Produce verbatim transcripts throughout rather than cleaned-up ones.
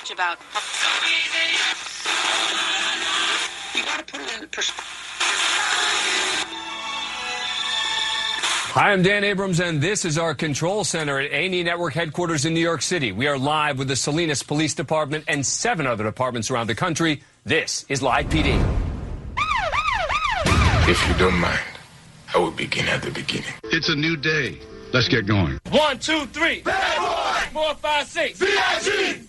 much about. You got to put it in perspective. Hi, I'm Dan Abrams, and this is our control center at A and E Network headquarters in New York City. We are live with the Salinas Police Department and seven other departments around the country. This is Live P D. If you don't mind, I will begin at the beginning. It's a new day. Let's get going. One, two, three. Bad boy. Four, five, six. B I G.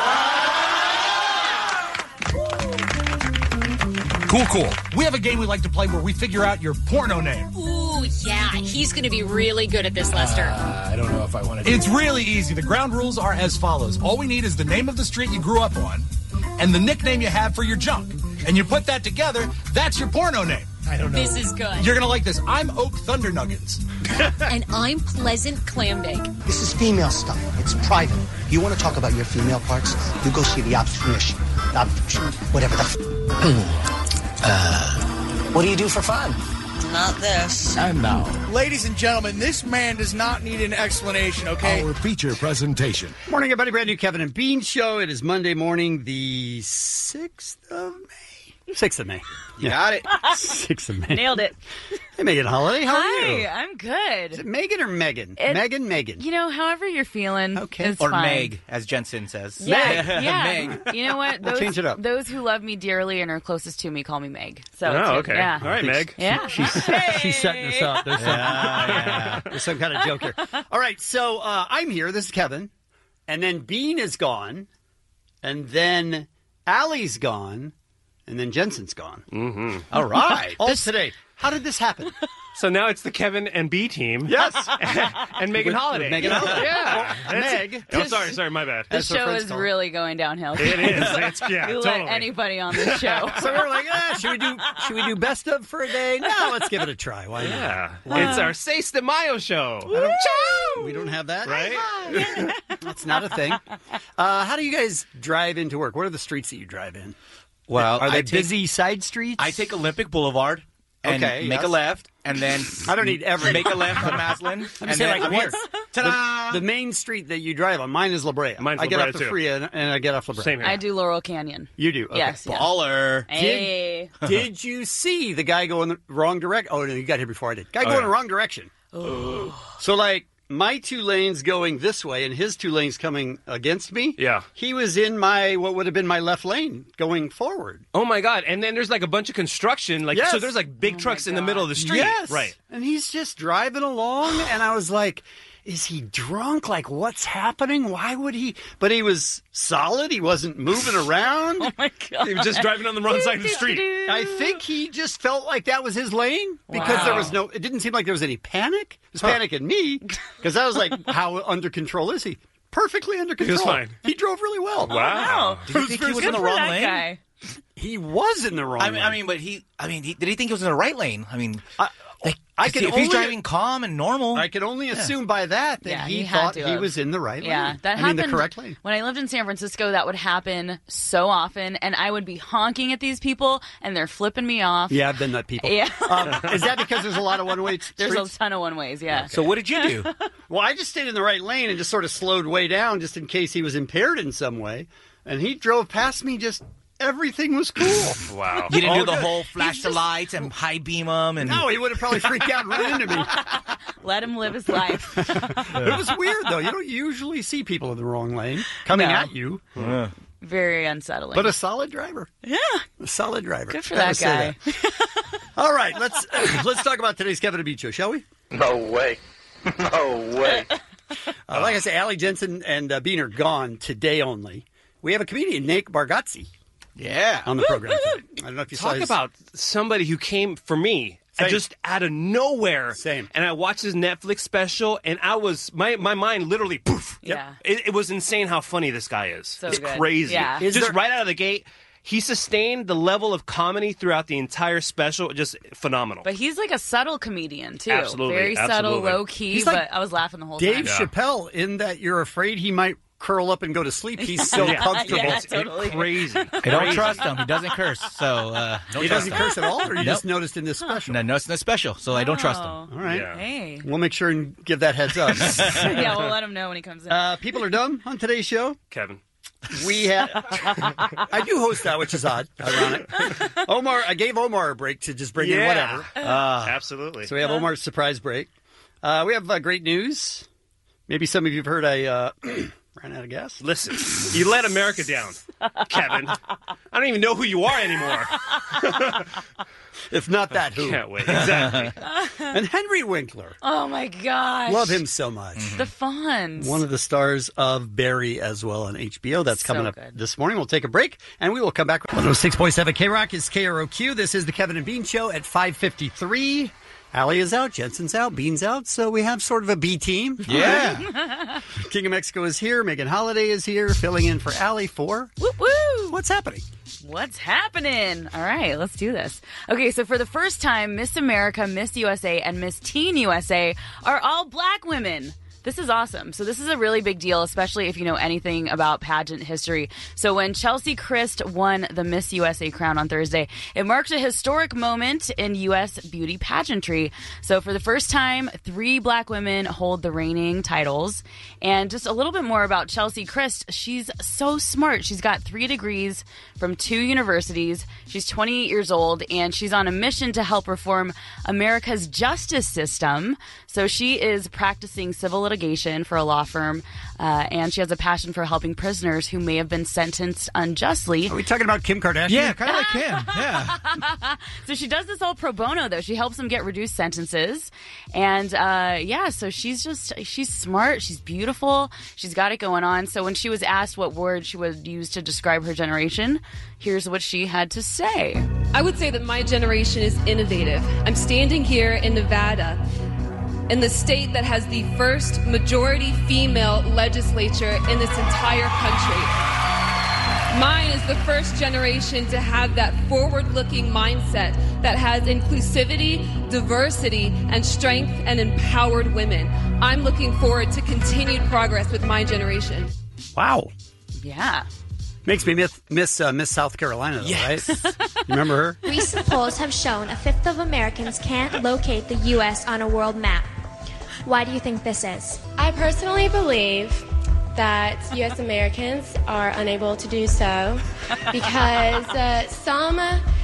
Cool, cool. We have a game we like to play where we figure out your porno name. Ooh, yeah. He's going to be really good at this, Lester. Uh, I don't know if I want to do It's that. Really easy. The ground rules are as follows. All we need is the name of the street you grew up on and the nickname you have for your junk. And you put that together, that's your porno name. I don't know. This is good. You're going to like this. I'm Oak Thunder Nuggets. And I'm Pleasant Clam Bake. This is female stuff. It's private. You want to talk about your female parts? You go see the obstetrician. Obstetrician, whatever the f- Uh, what do you do for fun? Not this. And now, ladies and gentlemen, this man does not need an explanation, okay? our feature presentation. Morning, everybody. Brand new Kevin and Bean show. It is Monday morning, the sixth of May. sixth of May. You got it. sixth of May. Nailed it. Hey, Megan Holiday. How Hi, are you? I'm good. Is it Megan or Megan? It- Megan, Megan. You know, however you're feeling, Okay. is Or fine. Meg, as Jensen says. Yeah, Meg. yeah. Meg. You know what? We'll Those, change it up. Those who love me dearly and are closest to me call me Meg. So Oh, it's- okay. Yeah. All right, Meg. Yeah. She's, she's setting us up. There's some, yeah. there's some kind of joke here. All right, so uh, I'm here. This is Kevin. And then Bean is gone. And then Allie's gone. And then Jensen's gone. Mm-hmm. All right. All today. How did this happen? So now it's the Kevin and B team. Yes. And Megan With- Holiday. with Megan Holiday. Yeah. Well, That's- Meg. Oh, sorry, sorry, my bad. The That's her show friends is call it. really going downhill. It is. It's, yeah, We totally. let anybody on this show. So we're like, ah, should we do should we do best of for a day? No, let's give it a try. Why not? Yeah. It's our Seis de Mayo show. We don't have that. Right? That's not a thing. Uh, how do you guys drive into work? What are the streets that you drive in? Well, Are they I take, busy side streets? I take Olympic Boulevard and Okay, make yes. a left, and then I don't need every make a left on Maslin, and say, then like, I'm here. what's- Ta-da! the main street that you drive on. Mine is La Brea. Mine's I La get Brea, off the too. Fria and, and I get off La Brea. Same here. I do Laurel Canyon. You do. Okay. Yes. yeah. Baller. Hey. Did you see the guy go in the wrong direction? Oh, no, you got here before I did. Guy Oh, go in yeah. the wrong direction. So, like, my two lanes going this way and his two lanes coming against me. Yeah. He was in my, what would have been my left lane going forward. Oh, my God. And then there's like a bunch of construction. Like, Yes. So there's like big Oh, trucks my in the God. middle of the street. Yes. Right. And he's just driving along, and I was like, is he drunk? Like, what's happening? Why would he? But he was solid. He wasn't moving around. Oh, my God. He was just driving on the wrong side of the street. I think he just felt like that was his lane because Wow. there was no, it didn't seem like there was any panic. It was panic in me because I was like, how under control is he? Perfectly under control. was fine. He drove really well. Wow. Did you think he was Good in the for wrong that lane? guy. He was in the wrong I mean, lane. I mean, but he, I mean, he, did he think he was in the right lane? I mean, I, like, I if can he- if he's only- driving calm and normal, I can only assume by that that Yeah, he, he had thought to he have. was in the right Yeah, lane. that I happened mean, the correct lane. when I lived in San Francisco. That would happen so often, and I would be honking at these people, and they're flipping me off. Yeah, I've been that people. Yeah. Um, is that because there's a lot of one-way streets? There's a ton of one ways. Yeah. so what did you do? Well, I just stayed in the right lane and just sort of slowed way down just in case he was impaired in some way. And he drove past me, just everything was cool. Wow. You didn't Oh, do the good. whole flash He's the just- lights and high beam them and No, he would have probably freaked out and run into me. Let him live his life. It was weird, though. You don't usually see people in the wrong lane coming No. at you. Very unsettling. But a solid driver. yeah. A solid driver. Good for Gotta that say guy. that. All right, let's let's talk about today's Kevin and Bean show, shall we? No way. No way. Uh, like I say, Allie Jensen and uh, Bean are gone today only. We have a comedian, Nate Bargatze, yeah. on the program today. I don't know if you saw Talk his... about somebody who came for me Same. just out of nowhere. Same. And I watched his Netflix special, and I was my my mind literally poof. Yeah. It, it was insane how funny this guy is. So it's good. crazy. Yeah. Is Just there- right out of the gate, he sustained the level of comedy throughout the entire special. Just phenomenal. But he's like a subtle comedian too. Absolutely, Very subtle, absolutely. low key. He's like But I was laughing the whole Dave time. Chappelle, in that you're afraid he might curl up and go to sleep. He's so Yeah. comfortable. Yeah, It's totally. crazy. I don't trust him. He doesn't curse, so uh, don't He trust doesn't him. curse at all, or you just Nope. noticed in this special? No, no, it's not special, so I don't trust him. Oh. All right. Yeah. Hey. We'll make sure and give that heads up. Yeah, we'll let him know when he comes in. uh, people are dumb on today's show. Kevin. We have. I do host that, which is odd, ironic. Omar, I gave Omar a break to just bring yeah. in whatever. Uh, Absolutely. So we have Omar's surprise break. Uh, we have uh, great news. Maybe some of you have heard I uh, ran out of gas. Listen, you let America down, Kevin. I don't even know who you are anymore. If not that, who? Can't wait. Exactly. And Henry Winkler. Oh, my gosh. Love him so much. Mm-hmm. The Fonz. One of the stars of Barry as well on H B O. That's coming So up good. this morning. We'll take a break, and we will come back. one oh six point seven K-Rock is K R O Q. This is the Kevin and Bean Show at five fifty-three. Allie is out, Jensen's out, Bean's out, so we have sort of a B team. Yeah. King of Mexico is here. Megan Holiday is here, filling in for Allie for... Woo woo! What's happening? What's happening? All right, let's do this. Okay, so for the first time, Miss America, Miss U S A, and Miss Teen U S A are all black women. This is awesome. So this is a really big deal, especially if you know anything about pageant history. So when Chelsea Christ won the Miss U S A crown on Thursday, it marked a historic moment in U S beauty pageantry. So for the first time, three black women hold the reigning titles. And just a little bit more about Chelsea Christ. She's so smart. She's got three degrees from two universities. She's twenty-eight years old, and she's on a mission to help reform America's justice system. So she is practicing civil litigation for a law firm, uh, and she has a passion for helping prisoners who may have been sentenced unjustly. Are we talking about Kim Kardashian? Yeah, kind of like Kim. Yeah. So she does this all pro bono, though. She helps them get reduced sentences. And, uh, yeah, so she's just, she's smart. She's beautiful. She's got it going on. So when she was asked what word she would use to describe her generation, here's what she had to say. I would say that my generation is innovative. I'm standing here in Nevada, in the state that has the first majority female legislature in this entire country. Mine is the first generation to have that forward-looking mindset that has inclusivity, diversity, and strength and empowered women. I'm looking forward to continued progress with my generation. Wow. Yeah. Makes me miss Miss, uh, Miss South Carolina, though, Yes. right? You remember her? Recent polls have shown a fifth of Americans can't locate the U S on a world map. Why do you think this is? I personally believe that U S Americans are unable to do so because uh, some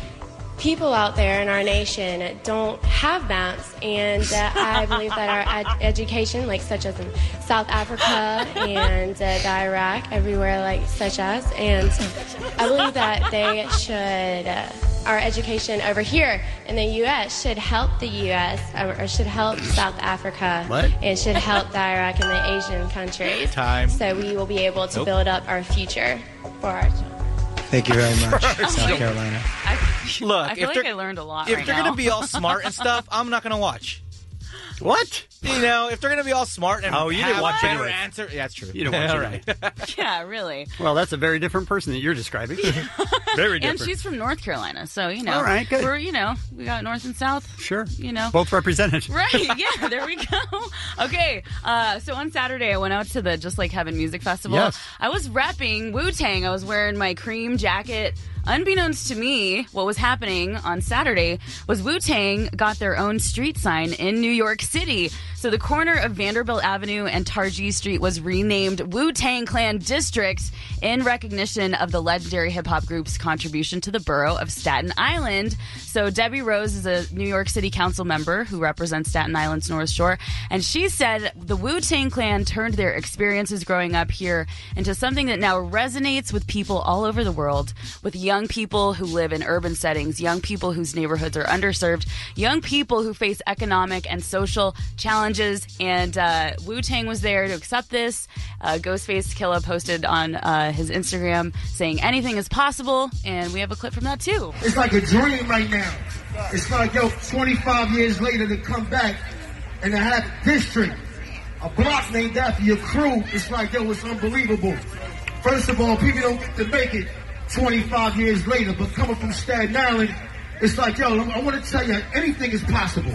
people out there in our nation don't have maps, and uh, I believe that our ed- education, like such as in South Africa and uh, the Iraq, everywhere like such as, and I believe that they should, uh, our education over here in the U S should help the U S or, or should help South Africa What? and should help the Iraq and the Asian countries. Time. So we will be able to Nope. build up our future for our children. Thank you very much, Oh South my- Carolina. I, Look, I feel if like they're- I learned a lot If right they're now. going to be all smart and stuff, I'm not going to watch. What? You know, if they're going to be all smart and Oh, you have didn't watch better anyway. answer, yeah, that's true. You didn't watch all anyway. right. Yeah, really. Well, that's a very different person that you're describing. Very different. And she's from North Carolina, so, you know. All right, good. We're, you know, we got North and South. Sure. You know. Both represented. Right, yeah, there we go. Okay, uh, so on Saturday I went out to the Just Like Heaven Music Festival. Yes. I was repping Wu-Tang. I was wearing my cream jacket. Unbeknownst to me, what was happening on Saturday was Wu-Tang got their own street sign in New York City. So the corner of Vanderbilt Avenue and Targhee Street was renamed Wu-Tang Clan District in recognition of the legendary hip-hop group's contribution to the borough of Staten Island. So Debbie Rose is a New York City Council member who represents Staten Island's North Shore, and she said the Wu-Tang Clan turned their experiences growing up here into something that now resonates with people all over the world, with young people who live in urban settings, young people whose neighborhoods are underserved, young people who face economic and social challenges, and uh, Wu-Tang was there to accept this. Uh, Ghostface Killah posted on uh, his Instagram saying anything is possible, and we have a clip from that too. It's like a dream right now. It's like, yo, twenty-five years later to come back and to have a district, a block named after your crew. It's like, yo, it's unbelievable. First of all, people don't get to make it twenty-five years later, but coming from Staten Island, it's like, yo, I want to tell you, anything is possible.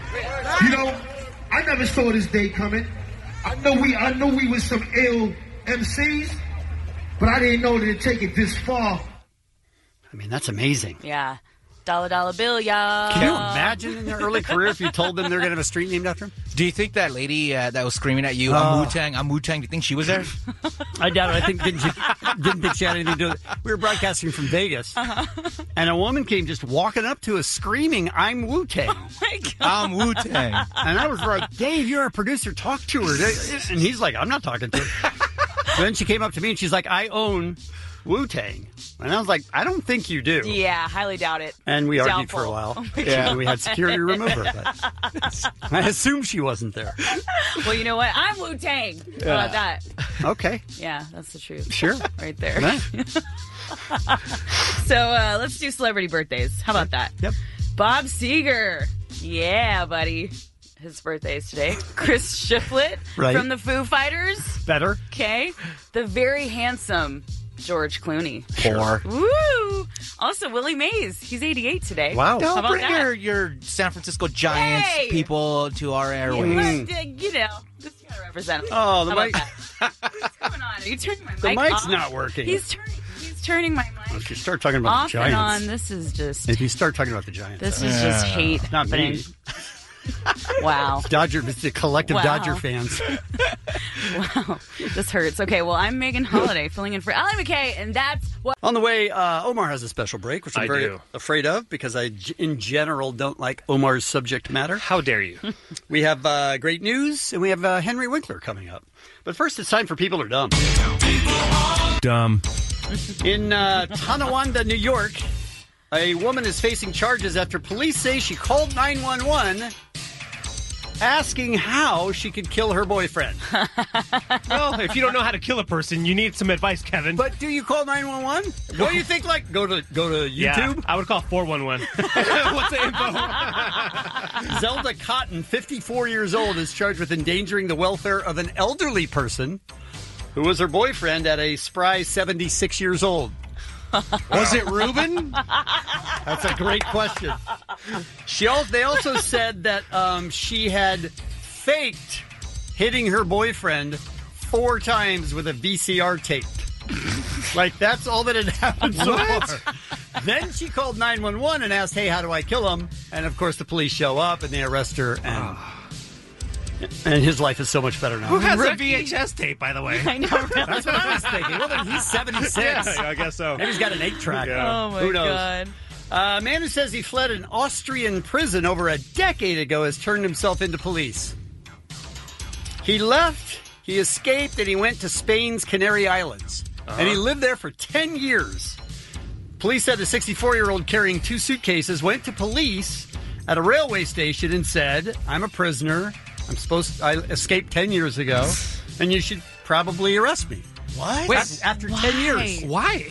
You know, I never saw this day coming. I know we, I know we was some ill M Cs, but I didn't know that it'd take it this far. I mean, that's amazing. Yeah. Dollar dollar bill, y'all. Can you imagine in their early career if you told them they're going to have a street named after them? Do you think that lady uh, that was screaming at you, Oh. I'm Wu-Tang, I'm Wu-Tang, do you think she was there? I doubt it. I think didn't, she, didn't think she had anything to do with it. We were broadcasting from Vegas, Uh-huh. and a woman came just walking up to us screaming, I'm Wu-Tang. Oh my God. I'm Wu-Tang. And I was like, Dave, you're a producer. Talk to her. And he's like, I'm not talking to her. Then she came up to me and she's like, I own Wu-Tang. And I was like, I don't think you do. Yeah, highly doubt it. And we argued Doubtful. for a while. Oh my Yeah, God. and we had security remove her. But I assume she wasn't there. Well, you know what? I'm Wu-Tang. How about that? Okay. Yeah, that's the truth. Sure. Right there. Right. So uh, let's do celebrity birthdays. How about that? Yep. Bob Seger. Yeah, buddy. His birthday is today. Chris Shiflett Right. from the Foo Fighters. Better. Okay. The very handsome George Clooney. Four. Woo! Also, Willie Mays. He's eighty-eight today. Wow. How Don't about bring that? your, your San Francisco Giants Hey! people to our You, airwaves. know, you know, just gotta represent him. Oh, the How about mic. that? What's going on? Are you turning my The mic mic's off? not working. He's turning. He's turning my mic If you start talking about off the and Giants. on. This is just. If you start talking about the Giants. This is just hate Not happening. me. Wow. Dodger, it's the collective Wow. Dodger fans. Wow. This hurts. Okay, well, I'm Megan Holiday filling in for Allie McKay, and that's what. On the way, uh, Omar has a special break, which I'm I very do. afraid of because I, g- in general, don't like Omar's subject matter. How dare you? We have uh, great news, and we have uh, Henry Winkler coming up. But first, it's time for People Are Dumb. Dumb. In uh, Tonawanda, New York, a woman is facing charges after police say she called nine one one asking how she could kill her boyfriend. Well, if you don't know how to kill a person, you need some advice, Kevin. But do you call nine one one? What do you think? Like, go to go to Yeah, YouTube? I would call four one one. What's the info? Zelda Cotton, fifty-four years old, is charged with endangering the welfare of an elderly person who was her boyfriend at a spry seventy-six years old. Was it Ruben? That's a great question. She also, they also said that um, she had faked hitting her boyfriend four times with a V C R tape. Like, that's all that had happened so far. Then she called nine one one and asked, hey, how do I kill him? And, of course, the police show up and they arrest her. And, and his life is so much better now. Who has a V H S tape, by the way? I know. Really. That's what I was thinking. Well, then he's seventy-six. Yeah, I guess so. Maybe he's got an eight track. Oh, my Who knows? God. Uh, a man who says he fled an Austrian prison over a decade ago has turned himself into police. He left, he escaped, and he went to Spain's Canary Islands. Uh-huh. And he lived there for ten years. Police said the sixty-four-year-old carrying two suitcases went to police at a railway station and said, I'm a prisoner. I'm supposed I escaped ten years ago, and you should probably arrest me. What? Wait, after, after ten years. Why?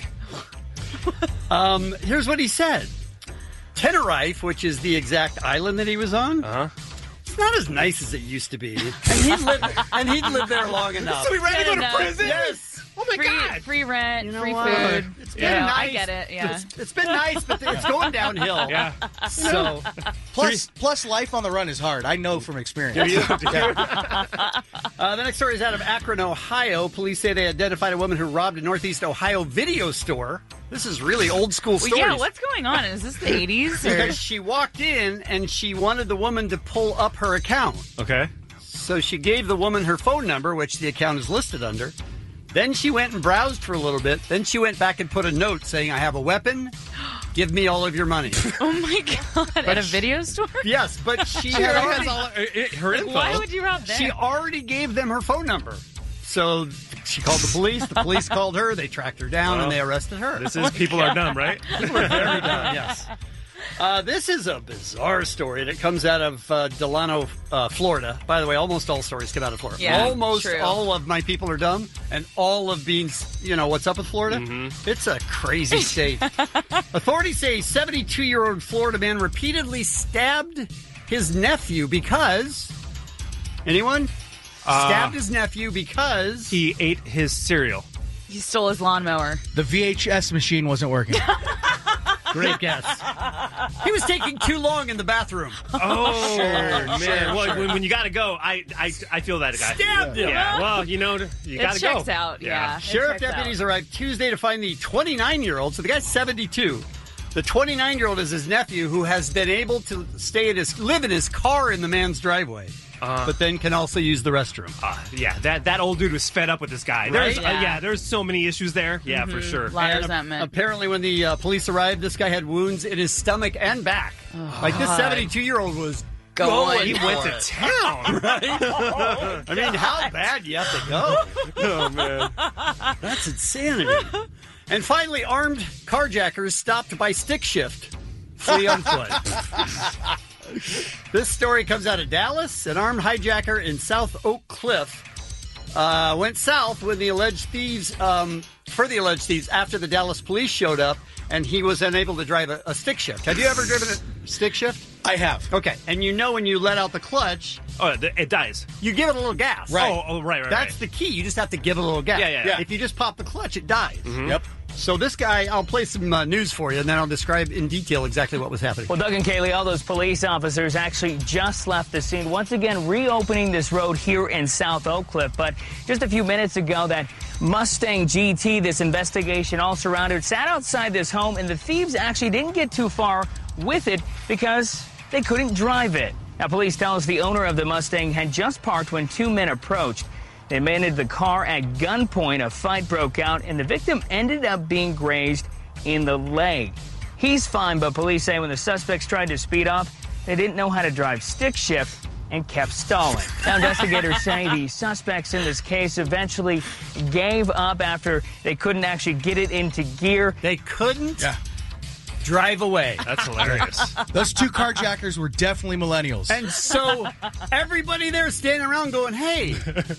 Um, here's what he said. Tenerife, which is the exact island that he was on, Uh-huh. it's not as nice as it used to be. And he'd lived, and he'd lived there long enough. So we ran to go to enough. prison? Yes. Oh, my Free, God. free rent, You know free what? food. It's been Yeah, nice. I get it. Yeah. It's, it's been nice, but it's going downhill. Yeah. So, Plus, plus, life on the run is hard. I know from experience. uh, the next story is out of Akron, Ohio. Police say they identified a woman who robbed a Northeast Ohio video store. This is really old school Well, stories. yeah, what's going on? Is this the eighties? Or? Because she walked in and she wanted the woman to pull up her account. Okay. So she gave the woman her phone number, which the account is listed under. Then she went and browsed for a little bit. Then she went back and put a note saying, I have a weapon. Give me all of your money. Oh, my God. At a video store? Yes, but she She had already already, has all uh, her info. Why would you rob that? she already gave them her phone number. So she called the police. The police called her. They tracked her down, Well, and they arrested her. This is People Are Dumb, right? People are very dumb, yes. Uh, this is a bizarre story that comes out of uh, Delano, uh, Florida. By the way, almost all stories come out of Florida. Yeah, almost true. all of my people are dumb, and all of Beans, you know, what's up with Florida? Mm-hmm. It's a crazy state. Authorities say a seventy-two-year-old Florida man repeatedly stabbed his nephew because... Anyone? Uh, stabbed his nephew because... He ate his cereal. He stole his lawnmower. The V H S machine wasn't working. Great guess. He was taking too long in the bathroom. Oh, man. sure, well, sure. When, when you got to go, I, I I feel that guy. Stabbed him. Yeah, well, you know, you It got to go. checks out, yeah. It Sheriff checks deputies out. arrived Tuesday to find the twenty-nine-year-old. So the guy's seventy-two. The twenty-nine-year-old is his nephew who has been able to stay in his live in his car in the man's driveway. Uh-huh. but then can also use the restroom. Uh, yeah, that, that old dude was fed up with this guy. Right? There's, uh, yeah, there's so many issues there. Yeah, Mm-hmm. for sure. A lot of And resentment. apparently, when the uh, police arrived, this guy had wounds in his stomach and back. Oh, like this God. seventy-two-year-old was Going going. He for went to it. town. Right? I mean, how bad do you have to go? Oh, man. That's insanity. And finally, armed carjackers stopped by stick shift. Flee on foot. This story comes out of Dallas. An armed hijacker in South Oak Cliff uh, went south when the alleged thieves, um, for the alleged thieves, after the Dallas police showed up, and he was unable to drive a, a stick shift. Have you ever driven a stick shift? I have. Okay, and you know when you let out the clutch, Oh, it it dies. you give it a little gas. Right. Oh, oh, right, right, That's right. the key. You just have to give it a little gas. Yeah, yeah, yeah. If you just pop the clutch, it dies. Yep. So this guy, I'll play some uh, news for you, and then I'll describe in detail exactly what was happening. Well, Doug and Kaylee, all those police officers actually just left the scene, once again reopening this road here in South Oak Cliff. But just a few minutes ago, that Mustang G T, this investigation all surrounded, sat outside this home, and the thieves actually didn't get too far with it because they couldn't drive it. Now, police tell us the owner of the Mustang had just parked when two men approached. They managed the car at gunpoint. A fight broke out, and the victim ended up being grazed in the leg. He's fine, but police say when the suspects tried to speed off, they didn't know how to drive stick shift and kept stalling. Now, investigators say the suspects in this case eventually gave up after they couldn't actually get it into gear. They couldn't? Yeah. Drive away. That's hilarious. Those two carjackers were definitely millennials. And so everybody there standing around going, hey,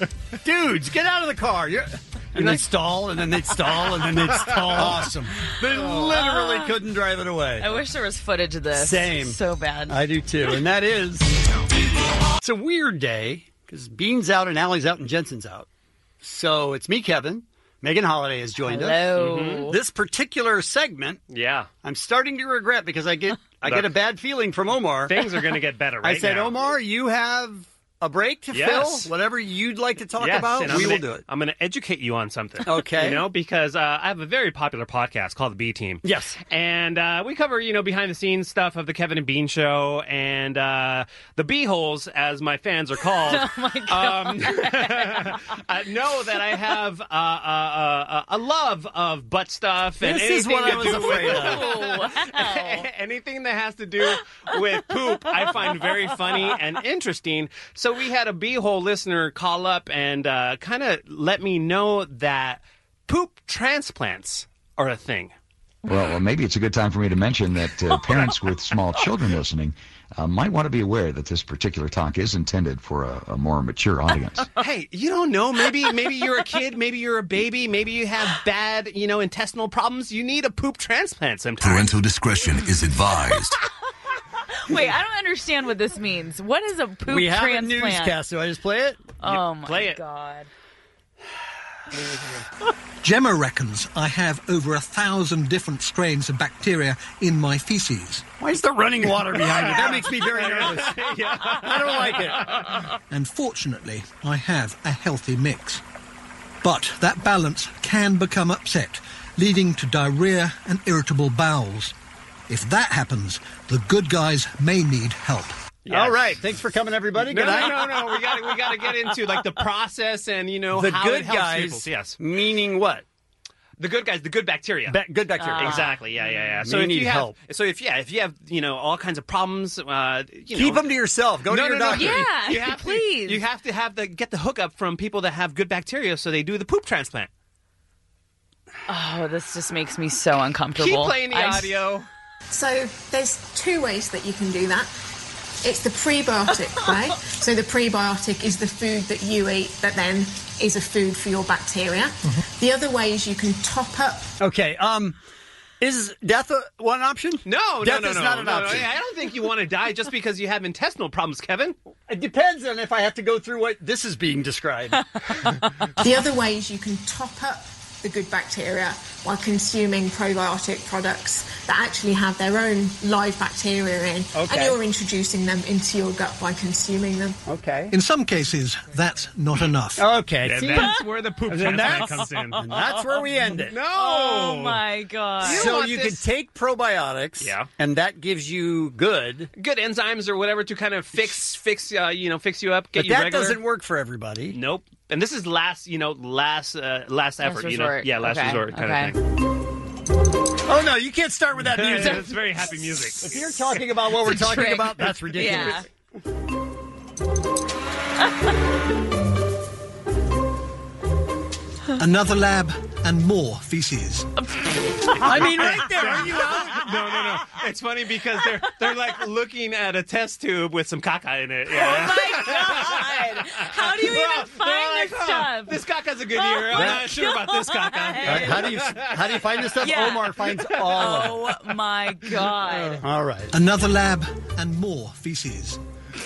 dudes, get out of the car. You're... And they stall, and then they'd stall, and then they'd stall. Awesome. They literally couldn't drive it away. I wish there was footage of this. Same. So bad. I do too. And that is, it's a weird day because Bean's out and Allie's out and Jensen's out. So it's me, Kevin. Megan Holiday has joined Hello. us. Mm-hmm. This particular segment, Yeah. I'm starting to regret because I get I get a bad feeling from Omar. Things are going to get better right I said, now. Omar, you have a break to Yes. fill. Whatever you'd like to talk Yes, about, and I'm we gonna, will do it. I'm going to educate you on something. Okay. You know, because uh, I have a very popular podcast called The B Team. Yes. And uh, we cover, you know, behind the scenes stuff of the Kevin and Bean show and uh, the B-holes, as my fans are called. Oh, my God. Um, I know that I have uh, uh, uh, a love of butt stuff. And This is anything what I to was do afraid with, of. Oh, wow. anything that has to do with poop, I find very funny and interesting. So we had a B-hole listener call up and uh, kind of let me know that poop transplants are a thing. Well, well, maybe it's a good time for me to mention that uh, parents with small children listening uh, might want to be aware that this particular talk is intended for a, a more mature audience. Hey, you don't know. Maybe maybe you're a kid. Maybe you're a baby. Maybe you have bad, you know, intestinal problems. You need a poop transplant sometime. Parental discretion is advised. Wait, I don't understand what this means. What is a poop we have transplant? a newscast. Do I just play it? Oh, my play it. God. Gemma reckons I have over a thousand different strains of bacteria in my feces. Why is there running water behind it? That makes me very nervous. I don't like it. And fortunately, I have a healthy mix. But that balance can become upset, leading to diarrhea and irritable bowels. If that happens, the good guys may need help. Yes. All right. Thanks for coming, everybody. No, Good night. no, no, no. We got we got to get into like the process and you know The how good it helps guys, people. Yes, meaning what? The good guys, the good bacteria. Ba- good bacteria. Uh, exactly. Yeah, yeah, yeah. So May if need you have, help. so if yeah, if you have you know all kinds of problems, uh, you Keep know, them to yourself. Go no, to your no, no, doctor. Yeah, you have please. To, you have to have the get the hookup from people that have good bacteria, so they do the poop transplant. Oh, this just makes me so uncomfortable. Keep playing the I- audio. So there's two ways that you can do that. It's the prebiotic way. So the prebiotic is the food that you eat that then is a food for your bacteria. Mm-hmm. The other way is you can top up. Okay. Um, is death a, one option? No, death no, no, is no, not an no, no. option. I don't think you want to die just because you have intestinal problems, Kevin. It depends on if I have to go through what this is being described. The other way is you can top up the good bacteria while consuming probiotic products that actually have their own live bacteria in, Okay. and you're introducing them into your gut by consuming them. Okay. In some cases, that's not enough. Okay. And see? that's where the poop And transplant that's- comes in. And that's where we end it. No! Oh my god. You So want you this- could take probiotics, Yeah. and that gives you good. Good enzymes or whatever to kind of fix, fix, uh, you know, fix you up, get But you that regular. doesn't work for everybody. Nope. And this is last, you know, last, uh, last effort. You know, resort. yeah, last Okay, resort kind okay. of thing. Oh no, you can't start with that music. It's very happy music. If you're talking about what we're It's a talking trick. about, that's ridiculous. Another lab and more feces. I mean, right there, are you out? No, no, no. It's funny because they're they're like looking at a test tube with some caca in it. Yeah. Oh my god! How do you They're even all- find they're like, this "Oh, stuff? This caca's a good year. I'm my not sure about this caca. All right, how do you how do you find this stuff? Yeah. Omar finds all of Oh my god! it. All right. Another lab and more feces.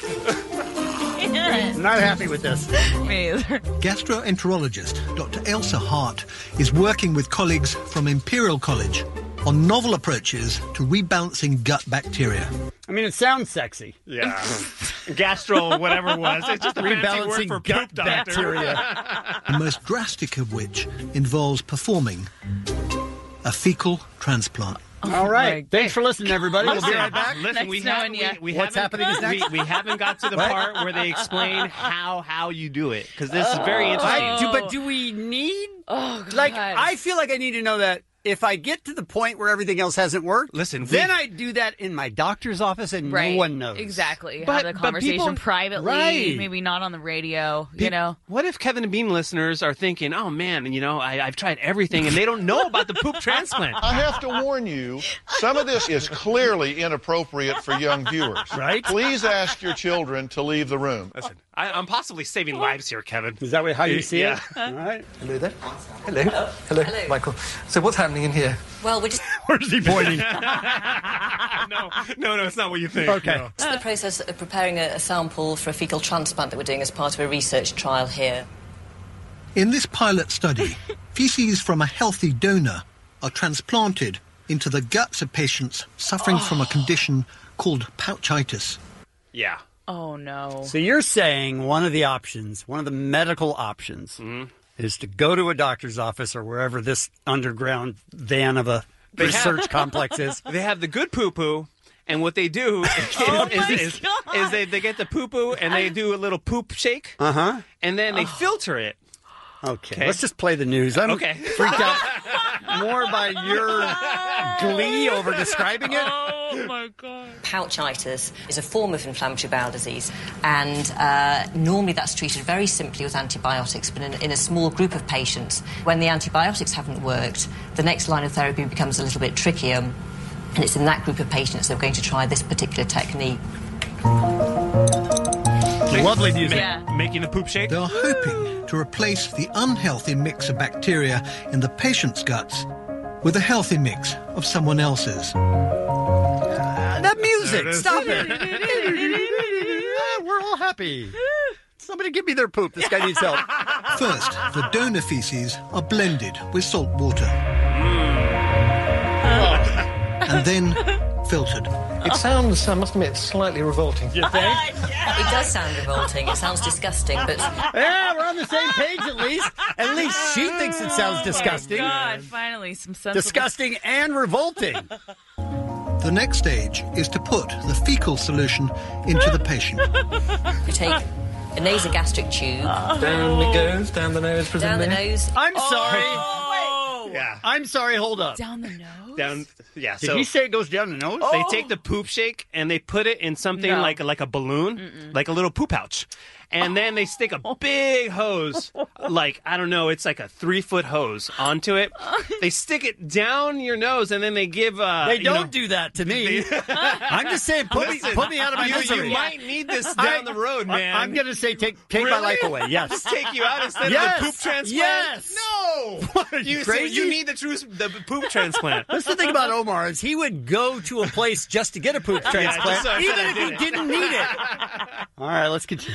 I'm not happy with this. Me either. Gastroenterologist Doctor Elsa Hart is working with colleagues from Imperial College on novel approaches to rebalancing gut bacteria. I mean, it sounds sexy. Yeah. Gastro, whatever it was. It's just a fancy word Rebalancing for gut poop doctor. bacteria. The most drastic of which involves performing a fecal transplant. All right. Thanks for listening, everybody. We'll be Listen, right back. Listen, Next we, no haven't, one yet. we, we What's haven't, happening is next? We, we haven't got to the What? part where they explain how how you do it because this is very interesting. I, do, but do we need? Oh god! Like, I feel like I need to know that if I get to the point where everything else hasn't worked, Listen, then we- I do that in my doctor's office and right. no one knows. Exactly. But- Have the but conversation people- privately, Right. maybe not on the radio. Pe- You know. What if Kevin and Bean listeners are thinking, oh man, you know, I, I've tried everything and they don't know about the poop transplant? I have to warn you, some of this is clearly inappropriate for young viewers. Right? Please ask your children to leave the room. Listen, I, I'm possibly saving lives here, Kevin. Is that how you see Yeah. it? All right. Hello there. Hello. Hello. Hello. Michael. So what's happening in here? Well, we're just Where's he pointing? no, no, no, it's not what you think. Okay. No. in the process of preparing a, a sample for a fecal transplant that we're doing as part of a research trial here. In this pilot study, feces from a healthy donor are transplanted into the guts of patients suffering from a condition called pouchitis. Yeah. Oh no. So you're saying one of the options, one of the medical options, Mm-hmm. is to go to a doctor's office or wherever this underground van of a They research have- complex is. They have the good poo poo. And what they do is, Oh is, my is, God. is they, they get the poo poo and they do a little poop shake. Uh huh. And then they filter it. Okay. Okay. Let's just play the news. I'm Okay. freaked out more by your glee over describing it. Oh my god. Pouchitis is a form of inflammatory bowel disease, and uh, normally that's treated very simply with antibiotics, but in, in a small group of patients. When the antibiotics haven't worked, the next line of therapy becomes a little bit trickier, and it's in that group of patients that we're going to try this particular technique. Lovely music. Yeah. Making a poop shake. They are hoping to replace the unhealthy mix of bacteria in the patient's guts with a healthy mix of someone else's. Uh, that music. There it is. Stop it. Ah, we're all happy. Somebody give me their poop. This guy needs help. First, the donor feces are blended with salt water. And then filtered. It sounds, I must admit, slightly revolting. You think? It does sound revolting. It sounds disgusting, but Yeah, we're on the same page at least. At least she thinks it sounds disgusting. Oh God, finally some sense. Disgusting and revolting. The next stage is to put the fecal solution into the patient. we take a nasogastric tube Down it goes, down the nose, down presumably. the nose. I'm sorry. Oh, Yeah. I'm sorry, hold up. down the nose. Down. Yeah. Did so he say it goes down the nose? they take the poop shake and they put it in something No. like like a balloon, like a little poop pouch. And then they stick a big hose, like, I don't know, it's like a three foot hose onto it. They stick it down your nose and then they give. Uh, They you don't know- do that to me. I'm just saying, put me, Listen, put me out of my you, misery. you might need this down I- the road, man. I, am going to say take take my Really? life away. Yes. Just take you out instead Yes. of the poop transplant? Yes. No! What, are you You, crazy? you need the, true, the poop transplant. That's the thing about Omar is he would go to a place just to get a poop Yeah, transplant, just so I said even I if did he it. didn't need it. All right, let's continue. Into the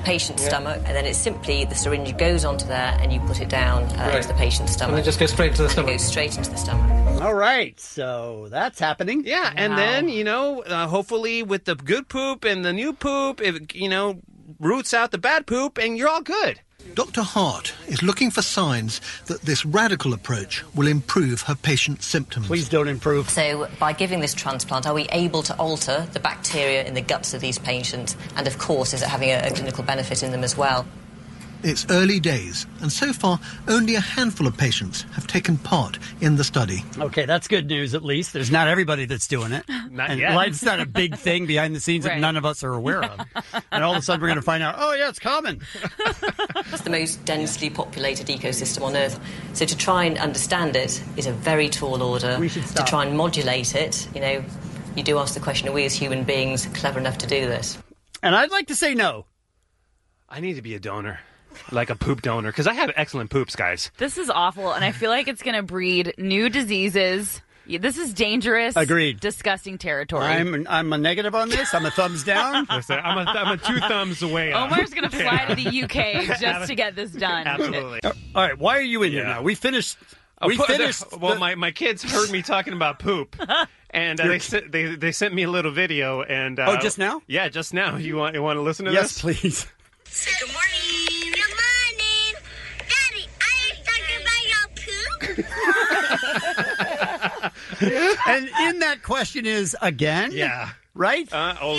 patient's stomach, and then it's simply the syringe goes onto there, and you put it down uh, Right. into the patient's stomach. And it just goes straight into the And stomach. It goes straight into the stomach. All right, so that's happening. Yeah, and then, you know, uh, hopefully with the good poop and the new poop, it, you know, roots out the bad poop, and you're all good. Doctor Hart is looking for signs that this radical approach will improve her patient's symptoms. Please don't improve. So by giving this transplant, are we able to alter the bacteria in the guts of these patients? And of course, is it having a, a clinical benefit in them as well? It's early days, and so far only a handful of patients have taken part in the study. Okay, that's good news at least. There's not everybody that's doing it. Not and yet. Life's not a big thing behind the scenes Right. that none of us are aware of. And all of a sudden we're going to find out, oh, yeah, it's common. It's the most densely populated ecosystem on Earth. So to try and understand it is a very tall order. We should stop. To try and modulate it, you know, you do ask the question, are we as human beings clever enough to do this? And I'd like to say no. I need to be a donor, like a poop donor, because I have excellent poops, guys. This is awful, and I feel like it's going to breed new diseases. Yeah, this is dangerous. Agreed. Disgusting territory. I'm I'm a negative on this. I'm a thumbs down. Listen, I'm a, I'm a two thumbs away. up. Omar's going to fly to the U K just to get this done. Absolutely. All right, why are you in here now? We finished. Oh, We pu- finished. the- well, the- my, my kids heard me talking about poop, and uh, they, sent, they they sent me a little video. And uh, Oh, just now? Yeah, just now. You want you want to listen to Yes, this? please. Say good morning. Good morning. Daddy, are you talking about your poop? And in that question is again. Yeah. Right? Uh, oh,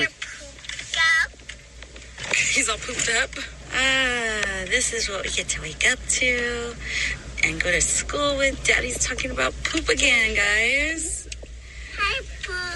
He's all pooped up. Ah, this is what we get to wake up to and go to school with. Daddy's talking about poop again, guys. Hi,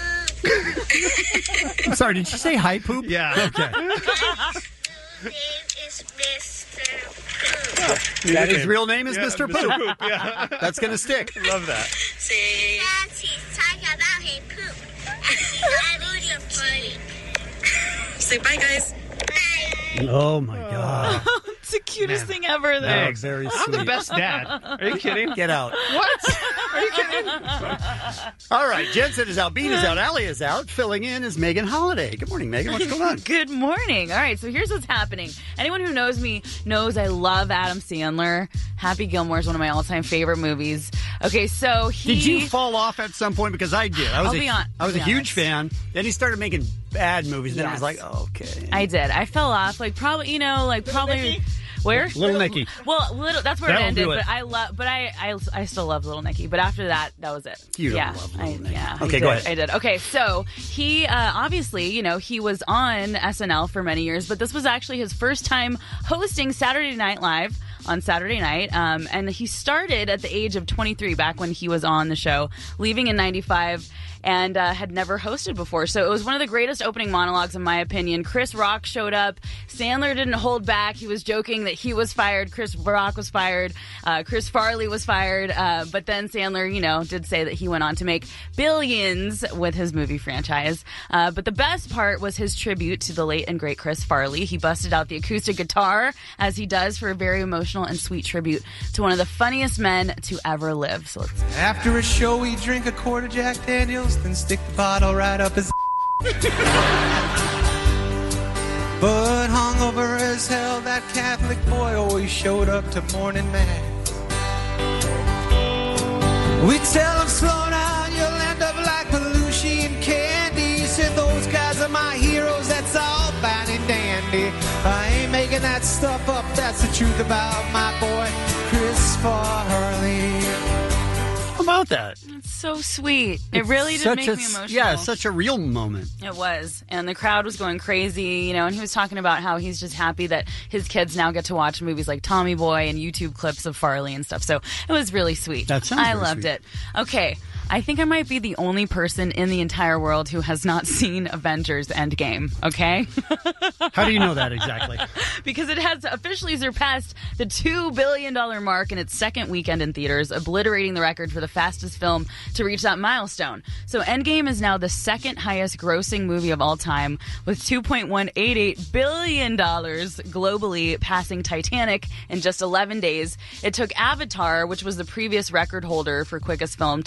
poop. I'm sorry, did you say hi, poop? Yeah. Okay. Name is Mister Poop. That his real name is Yeah, Mister Mister Poop. Poop, yeah. That's going to stick. Love that. Say. Daddy's talking about his poop. I need your funny. Say bye, guys. Bye. Oh, my God. It's the cutest thing ever, though. Thanks. Very I'm the sweet. best dad. Are you kidding? Get out. What? Are you kidding? All right, Jensen is out, Bean is out, Allie is out. Filling in is Megan Holiday. Good morning, Megan. What's going on? Good morning. All right, so here's what's happening. Anyone who knows me knows I love Adam Sandler. Happy Gilmore is one of my all-time favorite movies. Okay, so he... Did you fall off at some point? Because I did. I was I'll a, be hon- I was a be huge honest. fan. Then he started making bad movies. Then I was Yes. like, oh, okay. I did. I fell off. Like, probably, you know, like, probably... Where? Little Nicky. Well, little. That's where That'll it ended. do it. But I love. But I, I, I still love Little Nicky. But after that, that was it. You don't yeah, love Little I, Nicky. Yeah. I Okay, did. go ahead. I did. Okay, so he uh, obviously, you know, he was on S N L for many years, but this was actually his first time hosting Saturday Night Live on Saturday night. Um, and he started at the age of twenty-three, back when he was on the show, leaving in ninety-five. And uh, had never hosted before. So it was one of the greatest opening monologues, in my opinion. Chris Rock showed up. Sandler didn't hold back. He was joking that he was fired. Chris Rock was fired. Uh, Chris Farley was fired. Uh, but then Sandler, you know, did say that he went on to make billions with his movie franchise. Uh, but the best part was his tribute to the late and great Chris Farley. He busted out the acoustic guitar, as he does, for a very emotional and sweet tribute to one of the funniest men to ever live. So let's... After a show, we drink a quart of Jack Daniels, then stick the bottle right up his But hungover as hell, that Catholic boy always showed up to morning mass. We tell him, slow down, you'll end up like Belushi and Candy. He said, those guys are my heroes, that's all fine and dandy. I ain't making that stuff up, that's the truth about my boy, Chris Farley. How about that? It's so sweet. It really did Such make a, me emotional. Yeah, such a real moment. It was. And the crowd was going crazy, you know, and he was talking about how he's just happy that his kids now get to watch movies like Tommy Boy and YouTube clips of Farley and stuff. So it was really sweet. That sounds I very loved sweet. it. Okay. I think I might be the only person in the entire world who has not seen Avengers Endgame, okay? How do you know that exactly? Because it has officially surpassed the two billion dollars mark in its second weekend in theaters, obliterating the record for the fastest film to reach that milestone. So Endgame is now the second highest grossing movie of all time, with two point one eight eight billion dollars globally, passing Titanic in just eleven days. It took Avatar, which was the previous record holder for quickest film, to two billion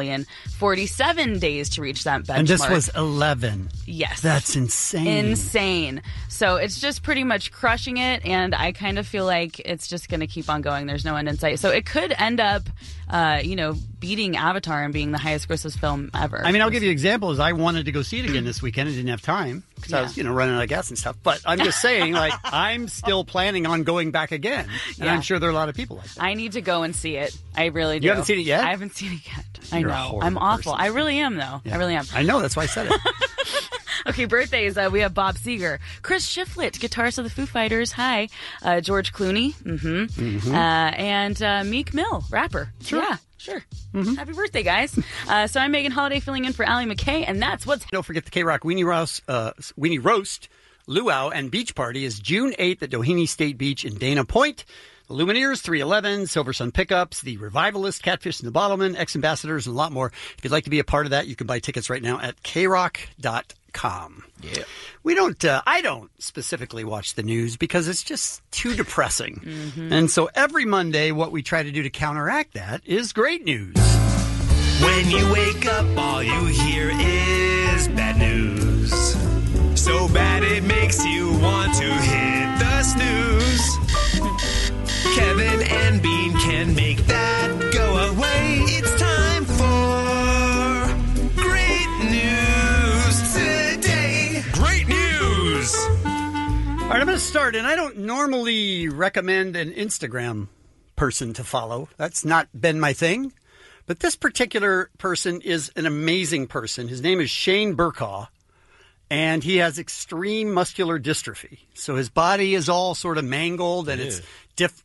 million. forty-seven days to reach that benchmark. And this was eleven. Yes. That's insane. Insane. So it's just pretty much crushing it, and I kind of feel like it's just going to keep on going. There's no end in sight. So it could end up, uh, you know, beating Avatar and being the highest grossest film ever. I mean, I'll give you examples. I wanted to go see it again this weekend. I didn't have time because Yeah. I was, you know, running out of gas and stuff. But I'm just saying, like, I'm still planning on going back again. And Yeah. I'm sure there are a lot of people like that. I need to go and see it. I really do. You haven't seen it yet? I haven't seen it yet. I You're a know. horrible I'm awful. person. I really am, though. Yeah. I really am. I know. That's why I said it. Okay, birthdays. Uh, we have Bob Seger, Chris Shiflett, guitarist of the Foo Fighters. Hi. Uh, George Clooney. Mm-hmm. Mhm. Uh, and uh, Meek Mill, rapper. Sure. Yeah, sure. Mm-hmm. Happy birthday, guys. Uh, so I'm Megan Holiday filling in for Allie McKay, and that's what's... Don't forget the K-Rock Weenie Roast, uh, Weenie Roast, Luau, and Beach Party is June eighth at Doheny State Beach in Dana Point. The Lumineers, three eleven, Silver Sun Pickups, the Revivalist, Catfish and the Bottlemen, Ex-Ambassadors, and a lot more. If you'd like to be a part of that, you can buy tickets right now at k rock dot com. Yeah. We don't, uh, I don't specifically watch the news because it's just too depressing. Mm-hmm. And so every Monday, what we try to do to counteract that is great news. When you wake up, all you hear is bad news. So bad it makes you want to hit the snooze. Kevin and Bean can make that go away. It's time for great news today. Great news! All right, I'm going to start, and I don't normally recommend an Instagram person to follow. That's not been my thing. But this particular person is an amazing person. His name is Shane Burkaw, and he has extreme muscular dystrophy. So his body is all sort of mangled, and it's diff-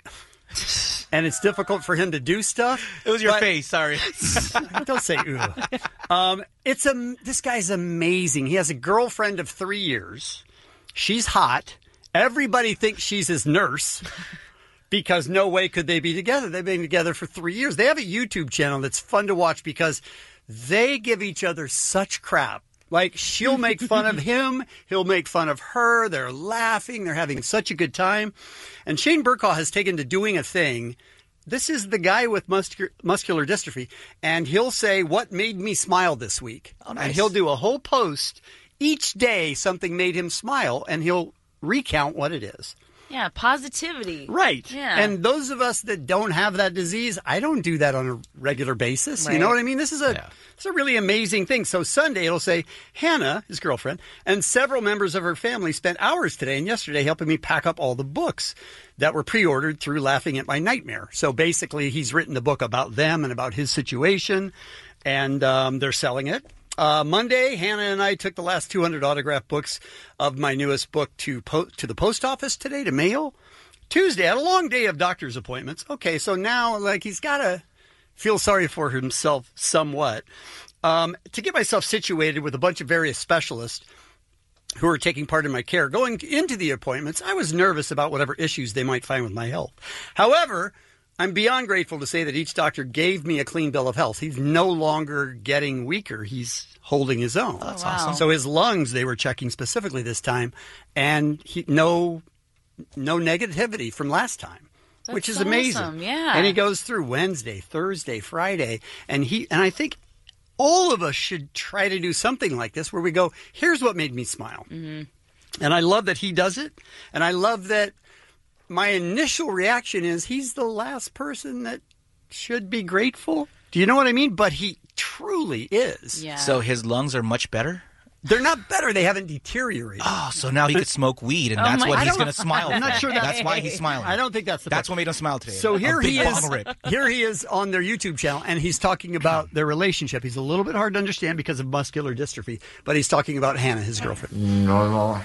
and it's difficult for him to do stuff. It was your But- face, sorry. Don't say ooh. Um, it's a, this guy's amazing. He has a girlfriend of three years. She's hot. Everybody thinks she's his nurse because no way could they be together. They've been together for three years. They have a YouTube channel that's fun to watch because they give each other such crap. Like, she'll make fun of him. He'll make fun of her. They're laughing. They're having such a good time. And Shane Burkaw has taken to doing a thing. This is the guy with muscu- muscular dystrophy. And he'll say, what made me smile this week? Oh, nice. And he'll do a whole post. Each day, something made him smile. And he'll recount what it is. Yeah, positivity. Right. Yeah. And those of us that don't have that disease, I don't do that on a regular basis. You know Right. what I mean? This is a it's a really amazing thing. So Sunday it'll say Hannah, his girlfriend, and several members of her family spent hours today and yesterday helping me pack up all the books that were pre-ordered through Laughing at My Nightmare. So basically he's written a book about them and about his situation, and um, they're selling it. Uh, Monday, Hannah and I took the last two hundred autograph books of my newest book to po- to the post office today to mail. Tuesday, I had a long day of doctor's appointments. Okay, so now, like, he's got to feel sorry for himself somewhat. Um, to get myself situated with a bunch of various specialists who are taking part in my care, going into the appointments, I was nervous about whatever issues they might find with my health. However, I'm beyond grateful to say that each doctor gave me a clean bill of health. He's no longer getting weaker. He's holding his own. Oh, that's wow. awesome. So his lungs, they were checking specifically this time, and he, no no negativity from last time, That's which is amazing. awesome, yeah. And he goes through Wednesday, Thursday, Friday, and he and I think all of us should try to do something like this where we go, here's what made me smile. Mm-hmm. And I love that he does it, and I love that my initial reaction is he's the last person that should be grateful. Do you know what I mean? But he truly is. Yeah. So his lungs are much better? They're not better. They haven't deteriorated. Oh, so now he could smoke weed, and Oh that's my- what I he's don't- going to smile I'm not for. sure that's- That's why he's smiling. I don't think that's the That's what made him smile today. So A here big he is. bottle rip. Here he is on their YouTube channel, and he's talking about their relationship. He's a little bit hard to understand because of muscular dystrophy, but he's talking about Hannah, his girlfriend. Normal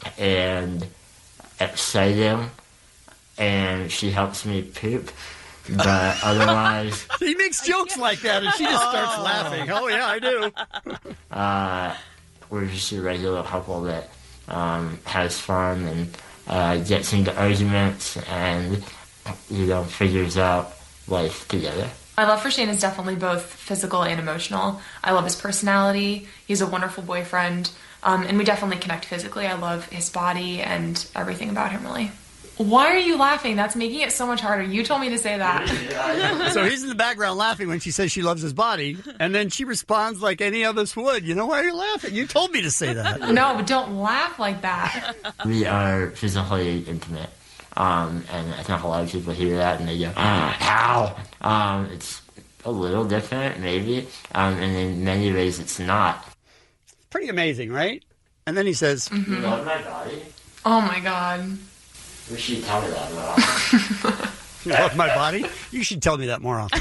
and exciting, and she helps me poop. But otherwise, He makes jokes like that, and she just starts laughing. Oh yeah, I do. uh, we're just a regular couple that um, has fun and uh, gets into arguments and, you know, figures out life together. My love for Shane is definitely both physical and emotional. I love his personality. He's a wonderful boyfriend. Um, and we definitely connect physically. I love his body and everything about him, really. Why are you laughing? That's making it so much harder. You told me to say that. So he's in the background laughing when she says she loves his body, and then she responds like any of us would. You know, why are you laughing? You told me to say that. No, but don't laugh like that. We are physically intimate. Um, and I think a lot of people hear that and they go, ah, ow. Um, it's a little different, maybe. Um, and in many ways, it's not. Pretty amazing, right? And then he says, You love my body? Oh my God. You should tell me that more often. You love my body? You should tell me that more often.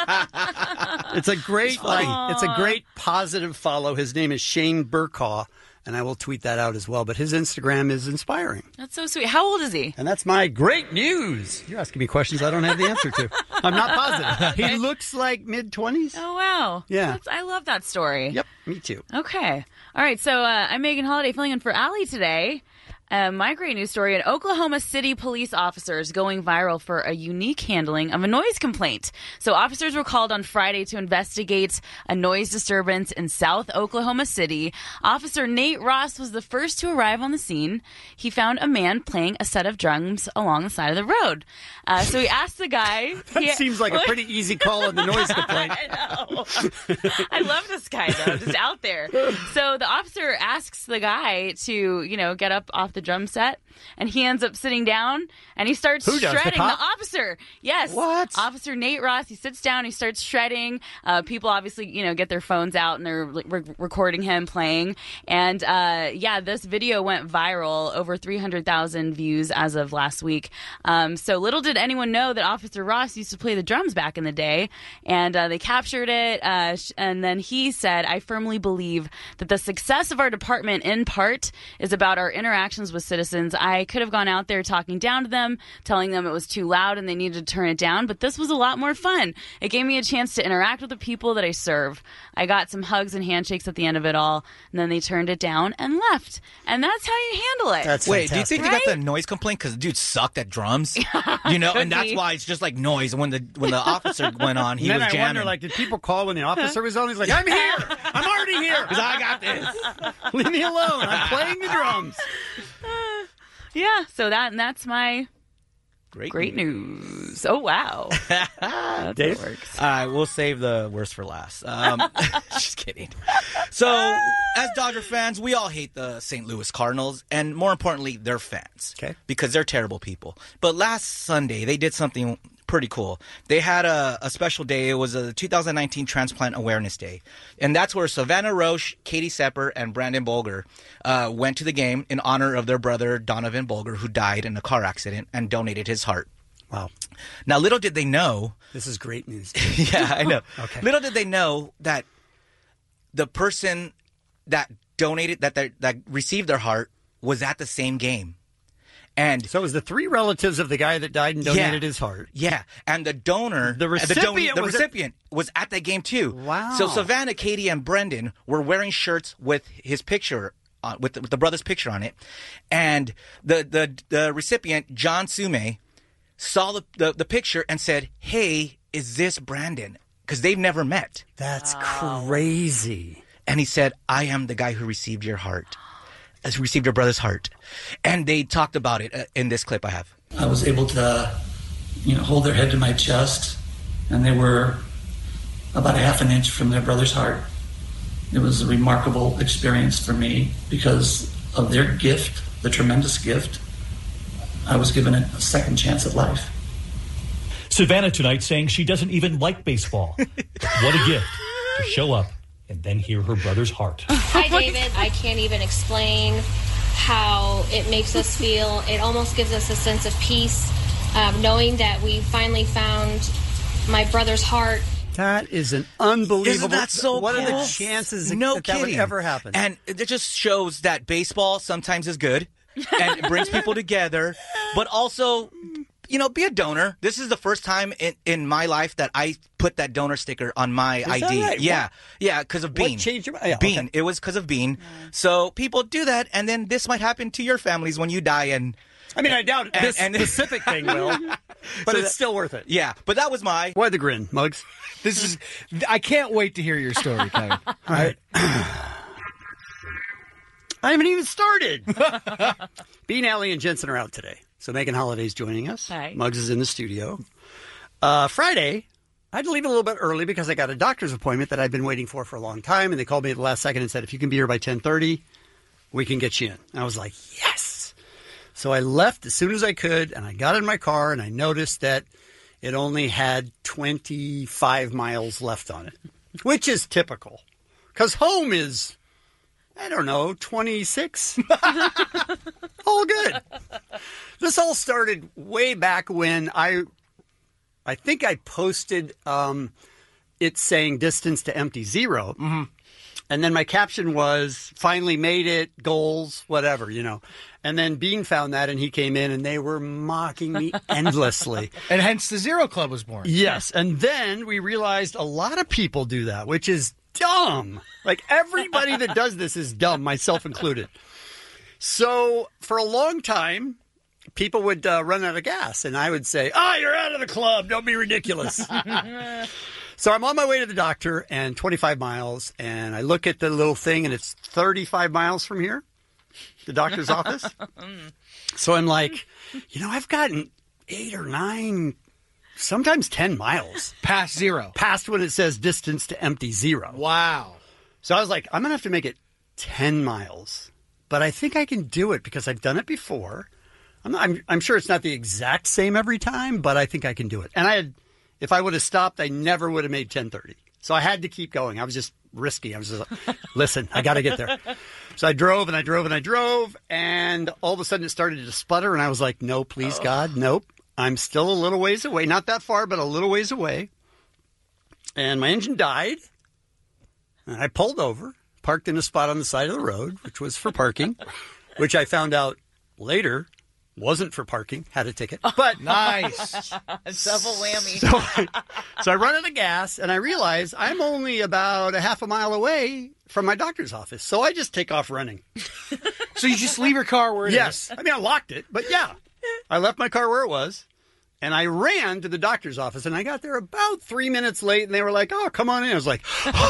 It's a great, like, it's a great positive follow. His name is Shane Burkaw, and I will tweet that out as well. But his Instagram is inspiring. That's so sweet. How old is he? And that's my great news. You're asking me questions I don't have the answer to. I'm not positive. He looks like mid-twenties. Oh, wow. Yeah. That's, I love that story. Yep, me too. Okay. All right. So uh, I'm Megan Holiday filling in for Allie today. Uh, my great news story, an Oklahoma City police officers going viral for a unique handling of a noise complaint. So officers were called on Friday to investigate a noise disturbance in South Oklahoma City. Officer Nate Ross was the first to arrive on the scene. He found a man playing a set of drums along the side of the road. Uh, so he asked the guy... That he, seems like a pretty easy call on the noise complaint. I know. I love this guy, though, just out there. So the officer asks the guy to, you know, get up off the drum set, and he ends up sitting down, and he starts Who does, the shredding cop? the officer. Yes. What? Officer Nate Ross, he sits down, he starts shredding. Uh, people obviously, you know, get their phones out, and they're re- recording him playing. And, uh, yeah, this video went viral, over three hundred thousand views as of last week. Um, so little did anyone know that Officer Ross used to play the drums back in the day, and uh, they captured it, uh, sh- and then he said, I firmly believe that the success of our department, in part, is about our interactions with citizens. I could have gone out there talking down to them, telling them it was too loud and they needed to turn it down, but this was a lot more fun. It gave me a chance to interact with the people that I serve. I got some hugs and handshakes at the end of it all, and then they turned it down and left. And that's how you handle it. That's Wait, fantastic. Do you think right? they got the noise complaint because the dude sucked at drums? You know, and that's be. why it's just like noise. When the when the officer went on, he and then was I jamming. wonder, like, did people call when the officer was on? He's like, I'm here. I'm already here. Because I got this. Leave me alone. I'm playing the drums. Yeah, so that and that's my great, great news. Oh, wow. That's Dave? how it works. All right, we'll save the worst for last. Um, just kidding. So, as Dodger fans, we all hate the Saint Louis Cardinals, and more importantly, their fans. Okay. Because they're terrible people. But last Sunday, they did something pretty cool. They had a, a special day. It was a two thousand nineteen Transplant Awareness Day. And that's where Savannah Roche, Katie Sepper, and Brandon Bolger uh, went to the game in honor of their brother, Donovan Bolger, who died in a car accident and donated his heart. Wow. Now, little did they know... This is great news. Yeah, I know. Okay. Little did they know that the person that donated, that that, that received their heart was at the same game. And so it was the three relatives of the guy that died and donated yeah, his heart. Yeah, and the donor, the recipient, the, don- the was, recipient was at that game too. Wow! So Savannah, Katie, and Brendan were wearing shirts with his picture, on, with, the, with the brother's picture on it, and the the, the recipient, John Sume, saw the, the the picture and said, "Hey, is this Brandon?" Because they've never met. That's wow. crazy. And he said, "I am the guy who received your heart." Has received your brother's heart. And they talked about it uh, in this clip I have. I was able to, you know, hold their head to my chest, and they were about a half an inch from their brother's heart. It was a remarkable experience for me because of their gift, the tremendous gift. I was given a second chance at life. Savannah tonight saying she doesn't even like baseball. What a gift to show up and then hear her brother's heart. Hi, David. I can't even explain how it makes us feel. It almost gives us a sense of peace, um, knowing that we finally found my brother's heart. That is an unbelievable... Isn't that so What cool? are the chances no that kidding. that would ever happen? And it just shows that baseball sometimes is good and it brings people together, but also... You know, be a donor. This is the first time in, in my life that I put that donor sticker on my is I D. That right? Yeah, what? yeah, because of Bean. What changed your yeah, Bean. Okay. It was because of Bean. Yeah. So people do that, and then this might happen to your families when you die. And I mean, I doubt and, this and, specific thing will, but so it's that, still worth it. Yeah, but that was my. Why the grin, Muggs? This is. I can't wait to hear your story, Kevin. All right. I haven't even started. Bean, Alley, and Jensen are out today. So Megan Holliday's joining us. Hi. Muggs is in the studio. Uh, Friday, I had to leave a little bit early because I got a doctor's appointment that I've been waiting for for a long time, and they called me at the last second and said, if you can be here by ten thirty, we can get you in. And I was like, yes! So I left as soon as I could, and I got in my car, and I noticed that it only had twenty-five miles left on it, which is typical. Because home is, I don't know, twenty-six? All good. This all started way back when I, I think I posted um, it saying distance to empty zero. Mm-hmm. And then my caption was, finally made it, goals, whatever, you know. And then Bean found that, and he came in, and they were mocking me endlessly. And hence the Zero Club was born. Yes. And then we realized a lot of people do that, which is dumb. Like, everybody that does this is dumb, myself included. So for a long time, people would uh, run out of gas, and I would say, oh, you're out of the club. Don't be ridiculous. So I'm on my way to the doctor, and twenty-five miles, and I look at the little thing, and it's thirty-five miles from here, the doctor's office. So I'm like, you know, I've gotten eight or nine, sometimes ten miles. Past zero. Past when it says distance to empty zero. Wow. So I was like, I'm going to have to make it ten miles. But I think I can do it because I've done it before. I'm, not, I'm, I'm sure it's not the exact same every time, but I think I can do it. And I had, if I would have stopped, I never would have made ten thirty. So I had to keep going. I was just risky. I was just like, listen, I got to get there. So I drove and I drove and I drove, and all of a sudden it started to sputter, and I was like, no, please, oh. God, nope. I'm still a little ways away. Not that far, but a little ways away. And my engine died, and I pulled over, parked in a spot on the side of the road, which was for parking, which I found out later wasn't for parking, had a ticket. But nice. Double whammy. So I, so I run out of gas, and I realize I'm only about a half a mile away from my doctor's office. So I just take off running. So you just leave your car where it yes. is? I mean, I locked it, but yeah. I left my car where it was, and I ran to the doctor's office, and I got there about three minutes late, and they were like, oh, come on in. I was like,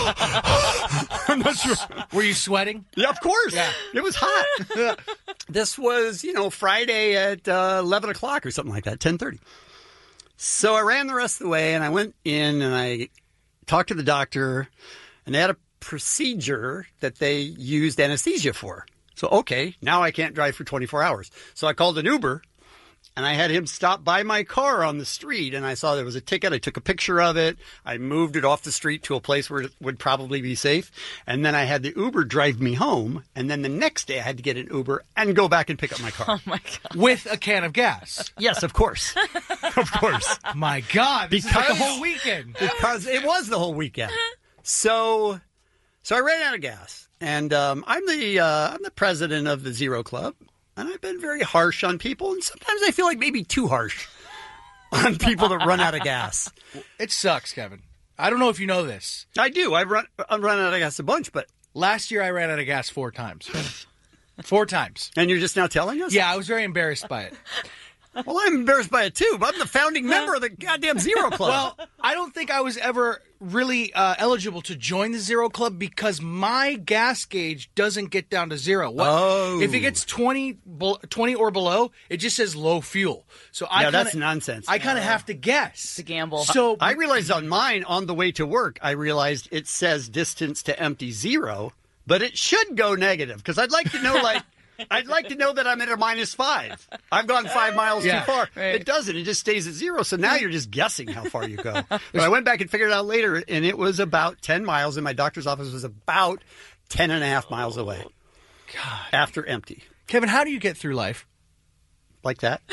I'm not sure. Were you sweating? Yeah, of course. Yeah. It was hot. This was, you know, Friday at uh, eleven o'clock or something like that, ten thirty. So I ran the rest of the way, and I went in, and I talked to the doctor, and they had a procedure that they used anesthesia for. So, okay, now I can't drive for twenty-four hours. So I called an Uber, and I had him stop by my car on the street, and I saw there was a ticket. I took a picture of it. I moved it off the street to a place where it would probably be safe. And then I had the Uber drive me home. And then the next day I had to get an Uber and go back and pick up my car. Oh, my God. With a can of gas? Yes, of course. Of course. My God. This because, is like the whole weekend. Because it was the whole weekend. So, so I ran out of gas. And um, I'm the uh, I'm the president of the Zero Club. And I've been very harsh on people, and sometimes I feel like maybe too harsh on people that run out of gas. It sucks, Kevin. I don't know if you know this. I do. I've run, I've run out of gas a bunch, but... Last year I ran out of gas four times. Four times. And you're just now telling us? Yeah, I was very embarrassed by it. Well, I'm embarrassed by it, too, but I'm the founding member of the goddamn Zero Club. Well, I don't think I was ever really uh, eligible to join the Zero Club because my gas gauge doesn't get down to zero. What, oh. If it gets twenty, twenty or below, it just says low fuel. So I yeah, kinda, that's nonsense. I kind of yeah. have to guess. It's a gamble. So I realized on mine, on the way to work, I realized it says distance to empty zero, but it should go negative because I'd like to know, like, I'd like to know that I'm at a minus five. I've gone five miles yeah, too far. Right. It doesn't. It just stays at zero. So now you're just guessing how far you go. But I went back and figured it out later, and it was about ten miles, and my doctor's office was about ten and a half miles away. God. After empty. Kevin, how do you get through life? Like that?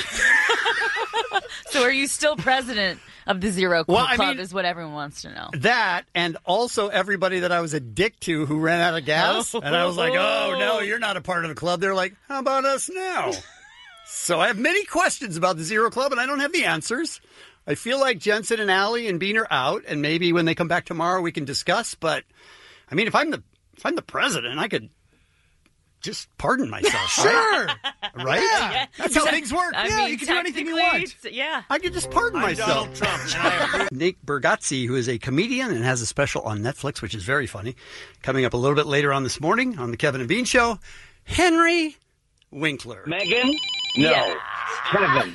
So are you still president of the Zero Club, well, I mean, is what everyone wants to know. That, and also everybody that I was a dick to who ran out of gas. Oh. And I was like, oh, no, you're not a part of the club. They're like, how about us now? So I have many questions about the Zero Club, and I don't have the answers. I feel like Jensen and Allie and Bean are out, and maybe when they come back tomorrow we can discuss. But, I mean, if I'm the if I'm the president, I could just pardon myself. Sure. Right? Yeah. Yeah. That's how things work. I Yeah, mean, you can do anything you technically, want. Yeah. I could just pardon I'm myself. Donald Trump, and I approve. Nate Bargatze, who is a comedian and has a special on Netflix, which is very funny, coming up a little bit later on this morning on the Kevin and Bean Show. Henry Winkler. Megan? No. Yeah. Kevin.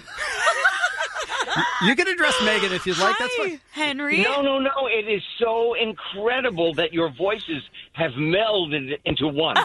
You can address Megan if you'd like. That's fine. Henry. No, no, no. It is so incredible that your voices have melded into one.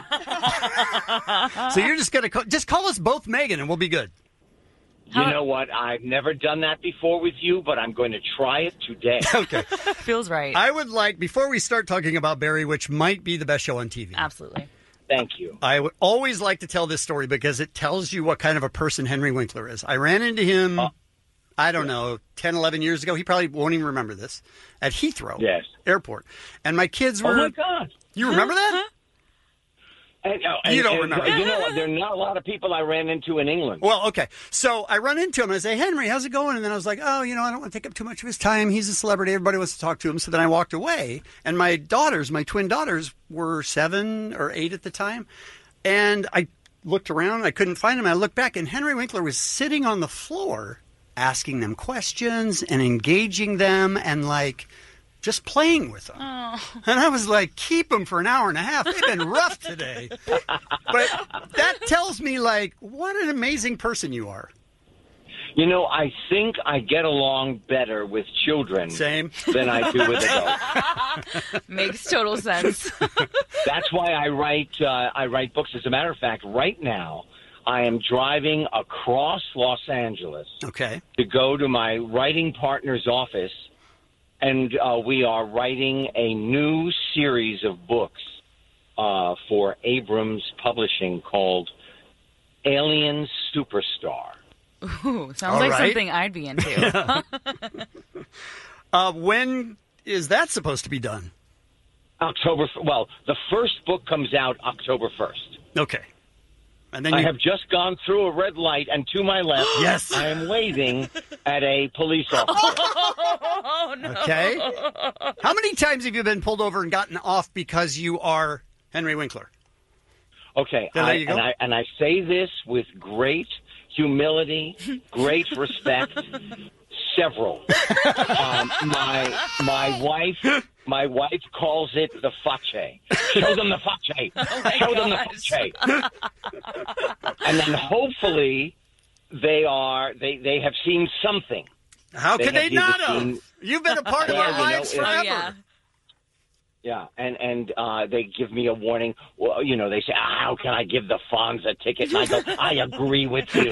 So you're just gonna call, just call us both Megan, and we'll be good. You know what? I've never done that before with you, but I'm going to try it today. Okay. Feels right. I would like, before we start talking about Barry, which might be the best show on T V. Absolutely. Thank you. I would always like to tell this story because it tells you what kind of a person Henry Winkler is. I ran into him, Uh, I don't know, ten, eleven years ago. He probably won't even remember this. At Heathrow Yes. Airport. And my kids were... Oh, my God. You remember that? And, uh, You don't and, remember. You know, there are not a lot of people I ran into in England. Well, okay. So I run into him and I say, Henry, how's it going? And then I was like, oh, you know, I don't want to take up too much of his time. He's a celebrity. Everybody wants to talk to him. So then I walked away. And my daughters, my twin daughters, were seven or eight at the time. And I looked around. I couldn't find him. I looked back, and Henry Winkler was sitting on the floor asking them questions and engaging them and, like, just playing with them. Oh. And I was like, keep them for an hour and a half. They've been rough today. But that tells me, like, what an amazing person you are. You know, I think I get along better with children Same. than I do with adults. Makes total sense. That's why I write. Uh, I write books. As a matter of fact, right now I am driving across Los Angeles. Okay. To go to my writing partner's office, and uh, we are writing a new series of books uh, for Abrams Publishing called Alien Superstar. Ooh, sounds All like right. something I'd be into. uh, when is that supposed to be done? October. Well, the first book comes out October first. Okay. And then I you... have just gone through a red light, and to my left, yes, I am waving at a police officer. Oh, no. Okay. How many times have you been pulled over and gotten off because you are Henry Winkler? Okay, There I, you go. and I and I say this with great humility, great respect. Several. um, my my wife my wife calls it the face. Show them the face. Oh Show them the face. And then hopefully they are they they have seen something. How could have they either not have? seen- You've been a part of Well, our you know, lives it's- forever. Oh, yeah. Yeah, and and uh, they give me a warning. Well, you know, they say, "How can I give the Fonz a ticket?" And I go, "I agree with you."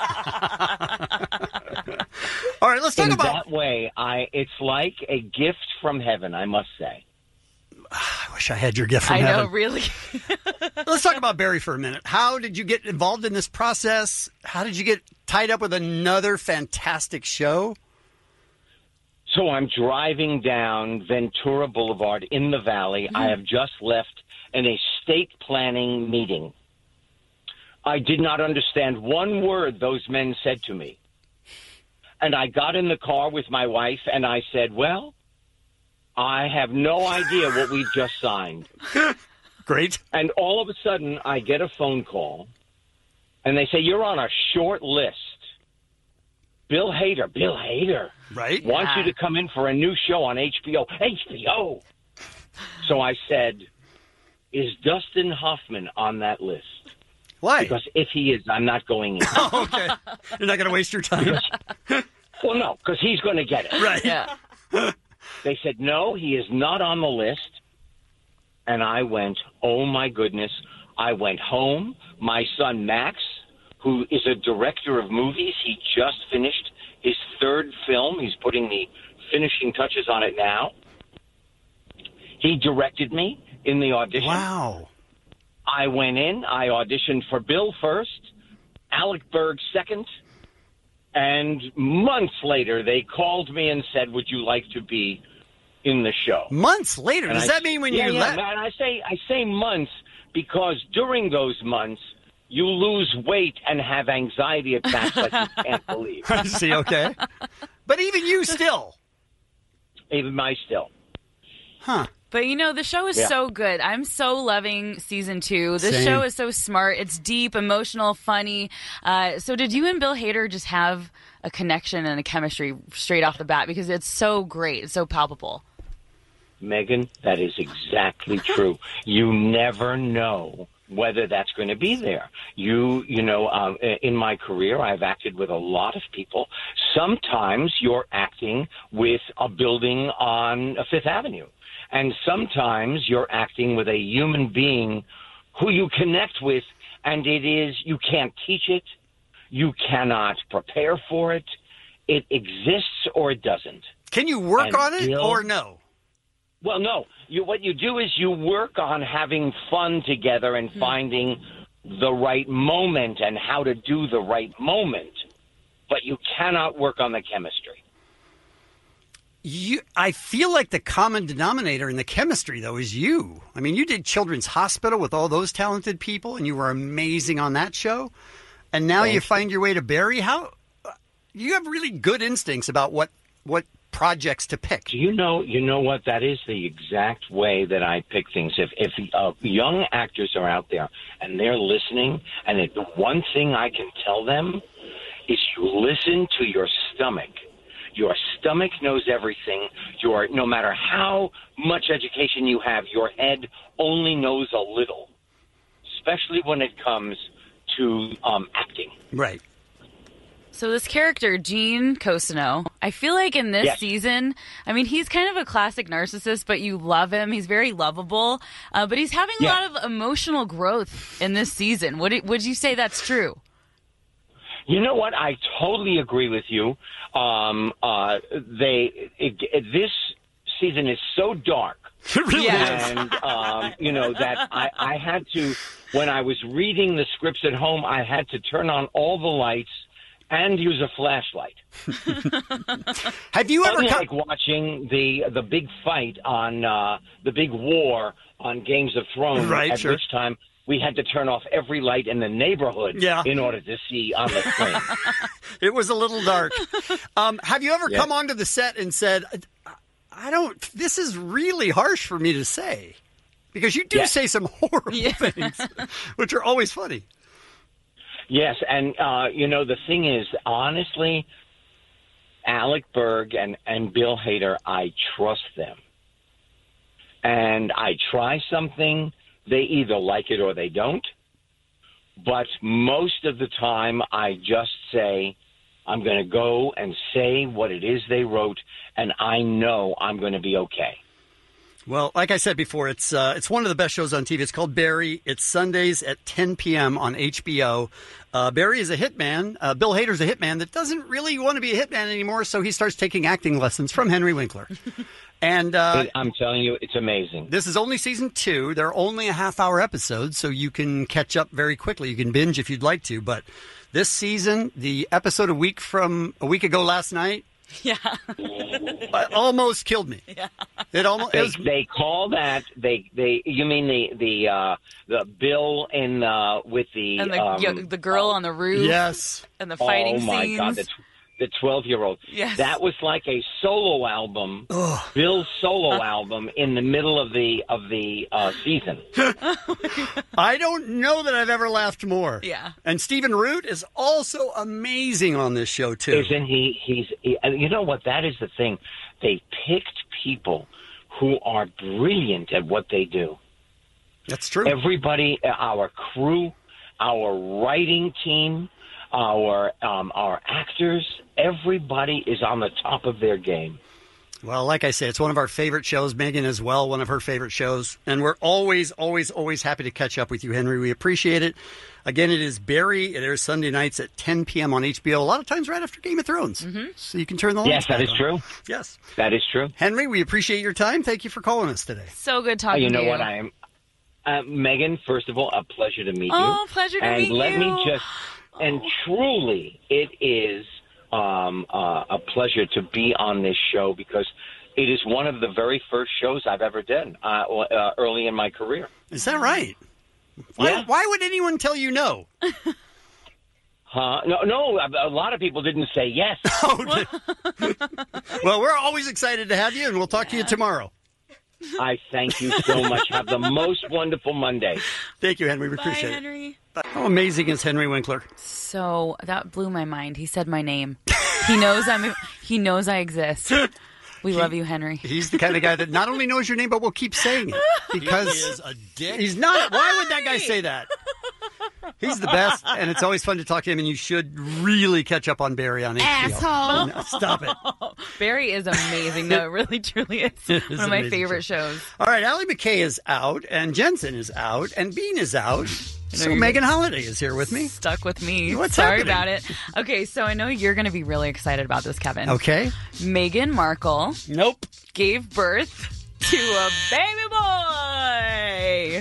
All right, let's talk In about. that way, I it's like a gift from heaven, I must say. I wish I had your gift from I know, heaven. really. Let's talk about Barry for a minute. How did you get involved in this process? How did you get tied up with another fantastic show? So I'm driving down Ventura Boulevard in the Valley. I have just left an estate planning meeting. I did not understand one word those men said to me. And I got in the car with my wife, and I said, well, I have no idea what we've just signed. Great. And all of a sudden, I get a phone call, and they say, you're on a short list. Bill Hader, Bill Hader, right? wants Yeah. you to come in for a new show on H B O. H B O. So I said, is Dustin Hoffman on that list? Why? Because if he is, I'm not going in. Oh, okay. You're not going to waste your time. Well, no, because he's going to get it. Right. Yeah. They said, no, he is not on the list. And I went, oh, my goodness. I went home. My son, Max, who is a director of movies, he just finished his third film. He's putting the finishing touches on it now. He directed me in the audition. Wow. I went in. I auditioned for Bill first, Alec Berg second, and months later they called me and said, would you like to be in the show? Months later? And Does I- that mean when yeah, you yeah, left? man, I say I say months because during those months you lose weight and have anxiety attacks like you can't believe. I see, okay. But even you still. Even my still. Huh. But you know, the show is Yeah. so good. I'm so loving season two. This Same. show is so smart. It's deep, emotional, funny. Uh, so did you and Bill Hader just have a connection and a chemistry straight off the bat? Because it's so great. It's so palpable. Megan, that is exactly true. You never know whether that's going to be there. You, you know, um, in my career, I've acted with a lot of people. Sometimes you're acting with a building on Fifth Avenue, and sometimes you're acting with a human being who you connect with, and it is, you can't teach it, you cannot prepare for it. It exists or it doesn't. Can you work And on it Bill- or no? Well, no. You, what you do is you work on having fun together and finding the right moment and how to do the right moment, but you cannot work on the chemistry. You, I feel like the common denominator in the chemistry, though, is you. I mean, you did Children's Hospital with all those talented people, and you were amazing on that show. And now Thank you you. find your way to Barry. How you have really good instincts about what what projects to pick. Do you know? You know what? That is the exact way that I pick things. If if uh, young actors are out there and they're listening, and it, the one thing I can tell them is you listen to your stomach. Your stomach knows everything. Your no matter how much education you have, your head only knows a little, especially when it comes to um, acting. Right. So this character, Gene Cosino, I feel like in this Yes. season, I mean, he's kind of a classic narcissist, but you love him. He's very lovable, uh, but he's having a Yeah. lot of emotional growth in this season. Would it, would you say that's true? You know what? I totally agree with you. Um, uh, they it, it, this season is so dark, Yes. and um, you know that I, I had to when I was reading the scripts at home, I had to turn on all the lights and use a flashlight. Have you ever Unlike watching the the big fight on uh, the big war on Games of Thrones, Right, at sure. which time we had to turn off every light in the neighborhood Yeah. in order to see on the screen. It was a little dark. Um, have you ever Yeah. come onto the set and said, I don't, this is really harsh for me to say? Because you do Yes. say some horrible things, which are always funny. Yes, and uh, you know the thing is, honestly, Alec Berg and, and Bill Hader, I trust them. And I try something, they either like it or they don't. But most of the time, I just say, I'm going to go and say what it is they wrote, and I know I'm going to be okay. Well, like I said before, it's uh, it's one of the best shows on T V. It's called Barry. It's Sundays at ten p.m. on H B O. Uh, Barry is a hitman. Uh, Bill Hader's a hitman that doesn't really want to be a hitman anymore, so he starts taking acting lessons from Henry Winkler. And uh, It- I'm telling you, it's amazing. this is only season two. They're only a half-hour episodes, so you can catch up very quickly. You can binge if you'd like to. But this season, the episode a week from a week ago last night, yeah, almost killed me. Yeah. It almost. It They, was, they call that they they. You mean the the uh, the Bill in uh, with the And the, um, yo- the girl on the roof. Yes. And the fighting oh my scenes. God, the, the twelve year old. Yes. That was like a solo album, Bill's solo album in the middle of the of the uh, season. I don't know that I've ever laughed more. Yeah. And Stephen Root is also amazing on this show, too. Isn't he? He's. He, and you know what? That is the thing. They picked people who are brilliant at what they do. That's true. Everybody, our crew, our writing team, our um, our actors, everybody is on the top of their game. Well, like I say, it's one of our favorite shows. Megan as well, one of her favorite shows. And we're always, always, always happy to catch up with you, Henry. We appreciate it. Again, it is Barry. It airs Sunday nights at ten p.m. on H B O, a lot of times right after Game of Thrones. Mm-hmm. So you can turn the lights Yes, that back is on. true. Yes. That is true. Henry, we appreciate your time. Thank you for calling us today. So good Uh, talking you know to you. what? I am, uh, Megan. First of all, a pleasure to meet Oh, you. pleasure to and meet let you. me just, and truly, it is um, uh, a pleasure to be on this show because it is one of the very first shows I've ever done uh, uh, early in my career. Is that right? Why, Yeah. why would anyone tell you no? Huh? No, no. A, a lot of people didn't say yes. Well, we're always excited to have you, and we'll talk to you tomorrow. I thank you so much. Have the most wonderful Monday. Thank you, Henry. We Bye, appreciate Henry. it. How amazing is Henry Winkler? So that blew my mind. He said my name. He knows I'm. He knows I exist. We love you, Henry. He's the kind of guy that not only knows your name, but will keep saying it. Because He is a dick. He's not. Why would that guy say that? He's the best, and it's always fun to talk to him, and you should really catch up on Barry on H B O. Asshole. No, stop it. Barry is amazing, though. It really, truly is It one is of my amazing favorite show. shows. All right, Allie McKay is out, and Jensen is out, and Bean is out. So you're Megan Holiday is here with me. Stuck with me. What's Sorry happening? about it. Okay, so I know you're going to be really excited about this, Kevin. Okay. Meghan Markle. Nope. Gave birth to a baby boy.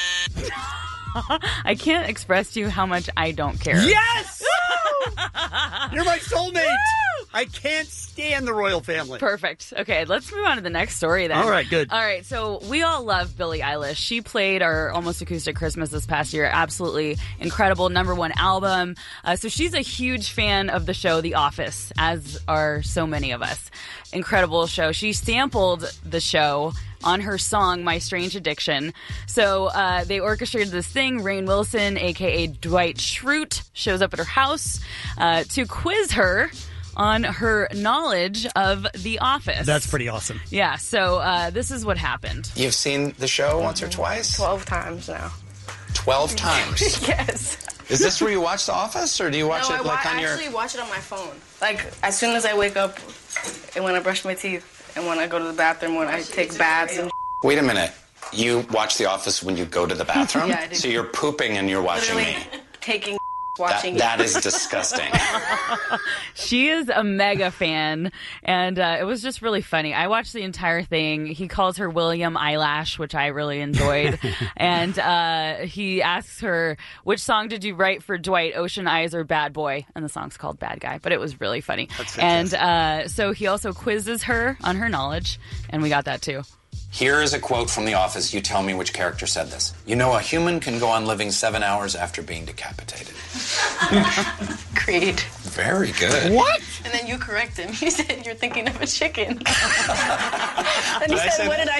I can't express to you how much I don't care. Yes! You're my soulmate. I can't stand the royal family. Perfect. Okay, let's move on to the next story then. All right, good. All right, so we all love Billie Eilish. She played our Almost Acoustic Christmas this past year. Absolutely incredible, number one album. Uh, so she's a huge fan of the show The Office, as are so many of us. Incredible show. She sampled the show on her song My Strange Addiction. So uh, they orchestrated this thing. Rainn Wilson, a k a. Dwight Schrute, shows up at her house uh, to quiz her on her knowledge of The Office. That's pretty awesome. Yeah, so uh, this is what happened. You've seen the show once or twice? Twelve times now. Twelve times? Yes. Is this where you watch The Office, or do you watch no, it I like wa- on your... actually watch it on my phone. Like, as soon as I wake up and when I brush my teeth and when I go to the bathroom, when I take baths and Wait a minute. You watch The Office when you go to the bathroom? Yeah, I do. So you're pooping and you're watching literally me. taking That, watching it. that is disgusting. She is a mega fan, and uh, it was just really funny. I watched the entire thing. He calls her William Eyelash, which I really enjoyed. And uh, he asks her, which song did you write for Dwight, Ocean Eyes or Bad Boy? And the song's called Bad Guy, but it was really funny. And uh, so he also quizzes her on her knowledge, and we got that too. Here is a quote from The Office. You tell me which character said this. You know, a human can go on living seven hours after being decapitated. Creed. Very good. What? And then you correct him. He said, you're thinking of a chicken. and he Did I said, say what that?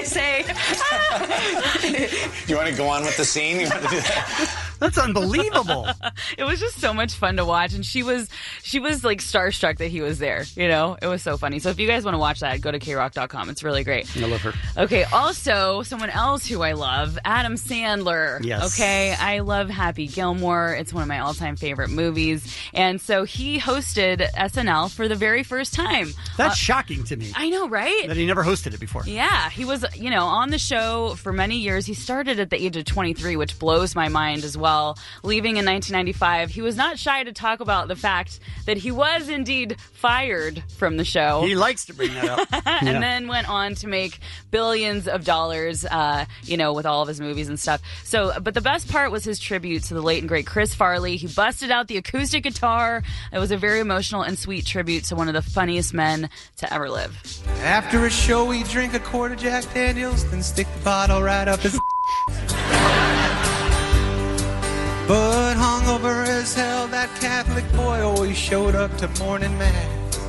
did I say? You want to go on with the scene? You want to do that? That's unbelievable. It was just so much fun to watch, and she was she was like starstruck that he was there. You know, it was so funny. So if you guys want to watch that, go to K rock dot com. It's really great. I love her. Okay, also someone else who I love, Adam Sandler. Yes. Okay, I love Happy Gilmore. It's one of my all-time favorite movies, and so he hosted S N L for the very first time. That's Uh, shocking to me. I know, right? That he never hosted it before. Yeah, he was, you know, on the show for many years. He started at the age of twenty-three, which blows my mind as well. Leaving in nineteen ninety-five, he was not shy to talk about the fact that he was indeed fired from the show. He likes to bring that up. and Yeah. then went on to make billions of dollars, uh, you know, with all of his movies and stuff. So, but the best part was his tribute to the late and great Chris Farley. He busted out the acoustic guitar. It was a very emotional and sweet tribute to one of the funniest men to ever live. After a show, we drink a quart of Jack Daniels, then stick the bottle right up his. But hungover as hell, that Catholic boy always showed up to morning mass.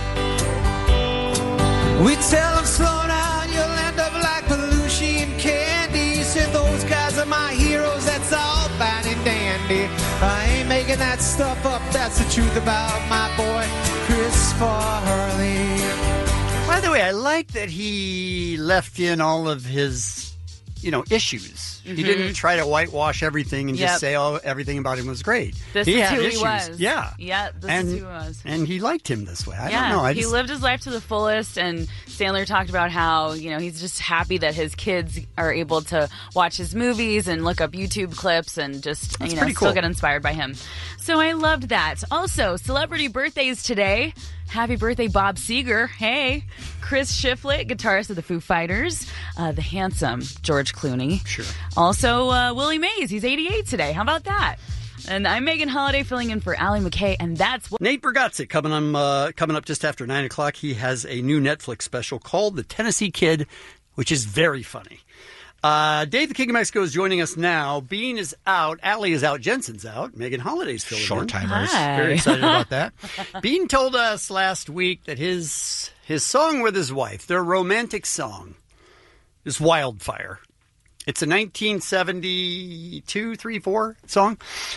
We tell him, slow down, you'll end up like Belushi and Candy. Said those guys are my heroes, that's all fine and dandy. I ain't making that stuff up, that's the truth about my boy, Chris Farley. By the way, I like that he left in all of his, you know, issues. He Mhm. didn't try to whitewash everything and Yep. just say, oh, everything about him was great. This he is had who issues. he was. Yeah. Yeah, this and, is who he was. And he liked him this way. I yeah, don't know. I he just, lived his life to the fullest, and Sandler talked about how, you know, he's just happy that his kids are able to watch his movies and look up YouTube clips and just, That's you know, pretty still cool. get inspired by him. So I loved that. Also, celebrity birthdays today. Happy birthday, Bob Seger. Hey. Chris Shiflett, guitarist of the Foo Fighters. Uh, the handsome George Clooney. Sure. Also, uh, Willie Mays. He's eighty-eight today. How about that? And I'm Megan Holiday filling in for Allie McKay, and that's what... Nate Bargatze coming, um, uh, coming up just after nine o'clock. He has a new Netflix special called The Tennessee Kid, which is very funny. Uh, Dave the King of Mexico is joining us now. Bean is out. Allie is out. Jensen's out. Megan Holiday's filling in. Short-timers. Hi. Very excited about that. Bean told us last week that his his song with his wife, their romantic song, is Wildfire. It's a nineteen seventy-two, three, four song.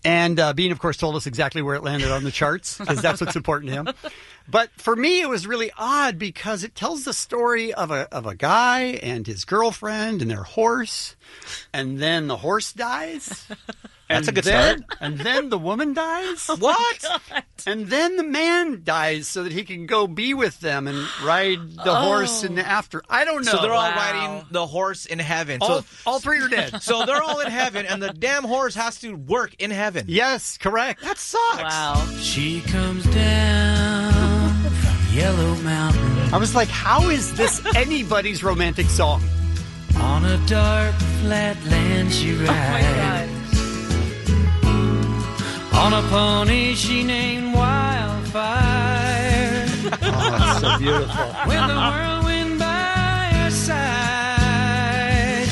And uh, Bean, of course, told us exactly where it landed on the charts because that's what's important to him. But for me, it was really odd because it tells the story of a of a guy and his girlfriend and their horse, and then the horse dies. That's and a good then, start. And then the woman dies. What? And then the man dies so that he can go be with them and ride the Oh. horse in the after. I don't know. So they're all riding the horse in heaven. All, so all three are dead. So they're all in heaven, and the damn horse has to work in heaven. Yes, correct. That sucks. Wow. She comes down from Yellow Mountain I was like, how is this anybody's romantic song? on a dark flat land she rides. On a pony she named Wildfire. Oh, that's so beautiful. With the whirlwind by her side.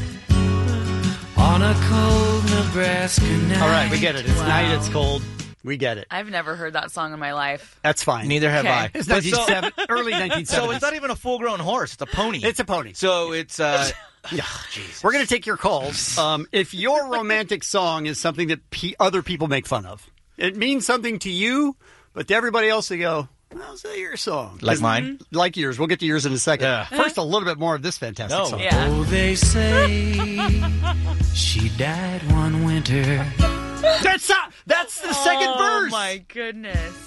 On a cold Nebraska night. All right, we get it. It's night, it's cold. We get it. I've never heard that song in my life. That's fine. Neither have Okay. I. It's But so- nineteen seventy, early nineteen seventies. So it's not even a full-grown horse; it's a pony. It's a pony. So it's uh, Yeah. We're going to take your calls. Um, if your romantic song is something that pe- other people make fun of, it means something to you, but to everybody else they go, how's that your song? Like 'Cause- mine? Like yours. We'll get to yours in a second. First, a little bit more of this fantastic No. song. Yeah. Oh, they say she died one winter. That's, uh, that's the second oh, verse. my goodness.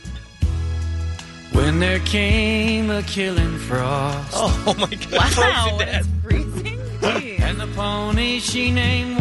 When there came a killing frost. oh my god! Wow, it's freezing. Jeez. And the pony she named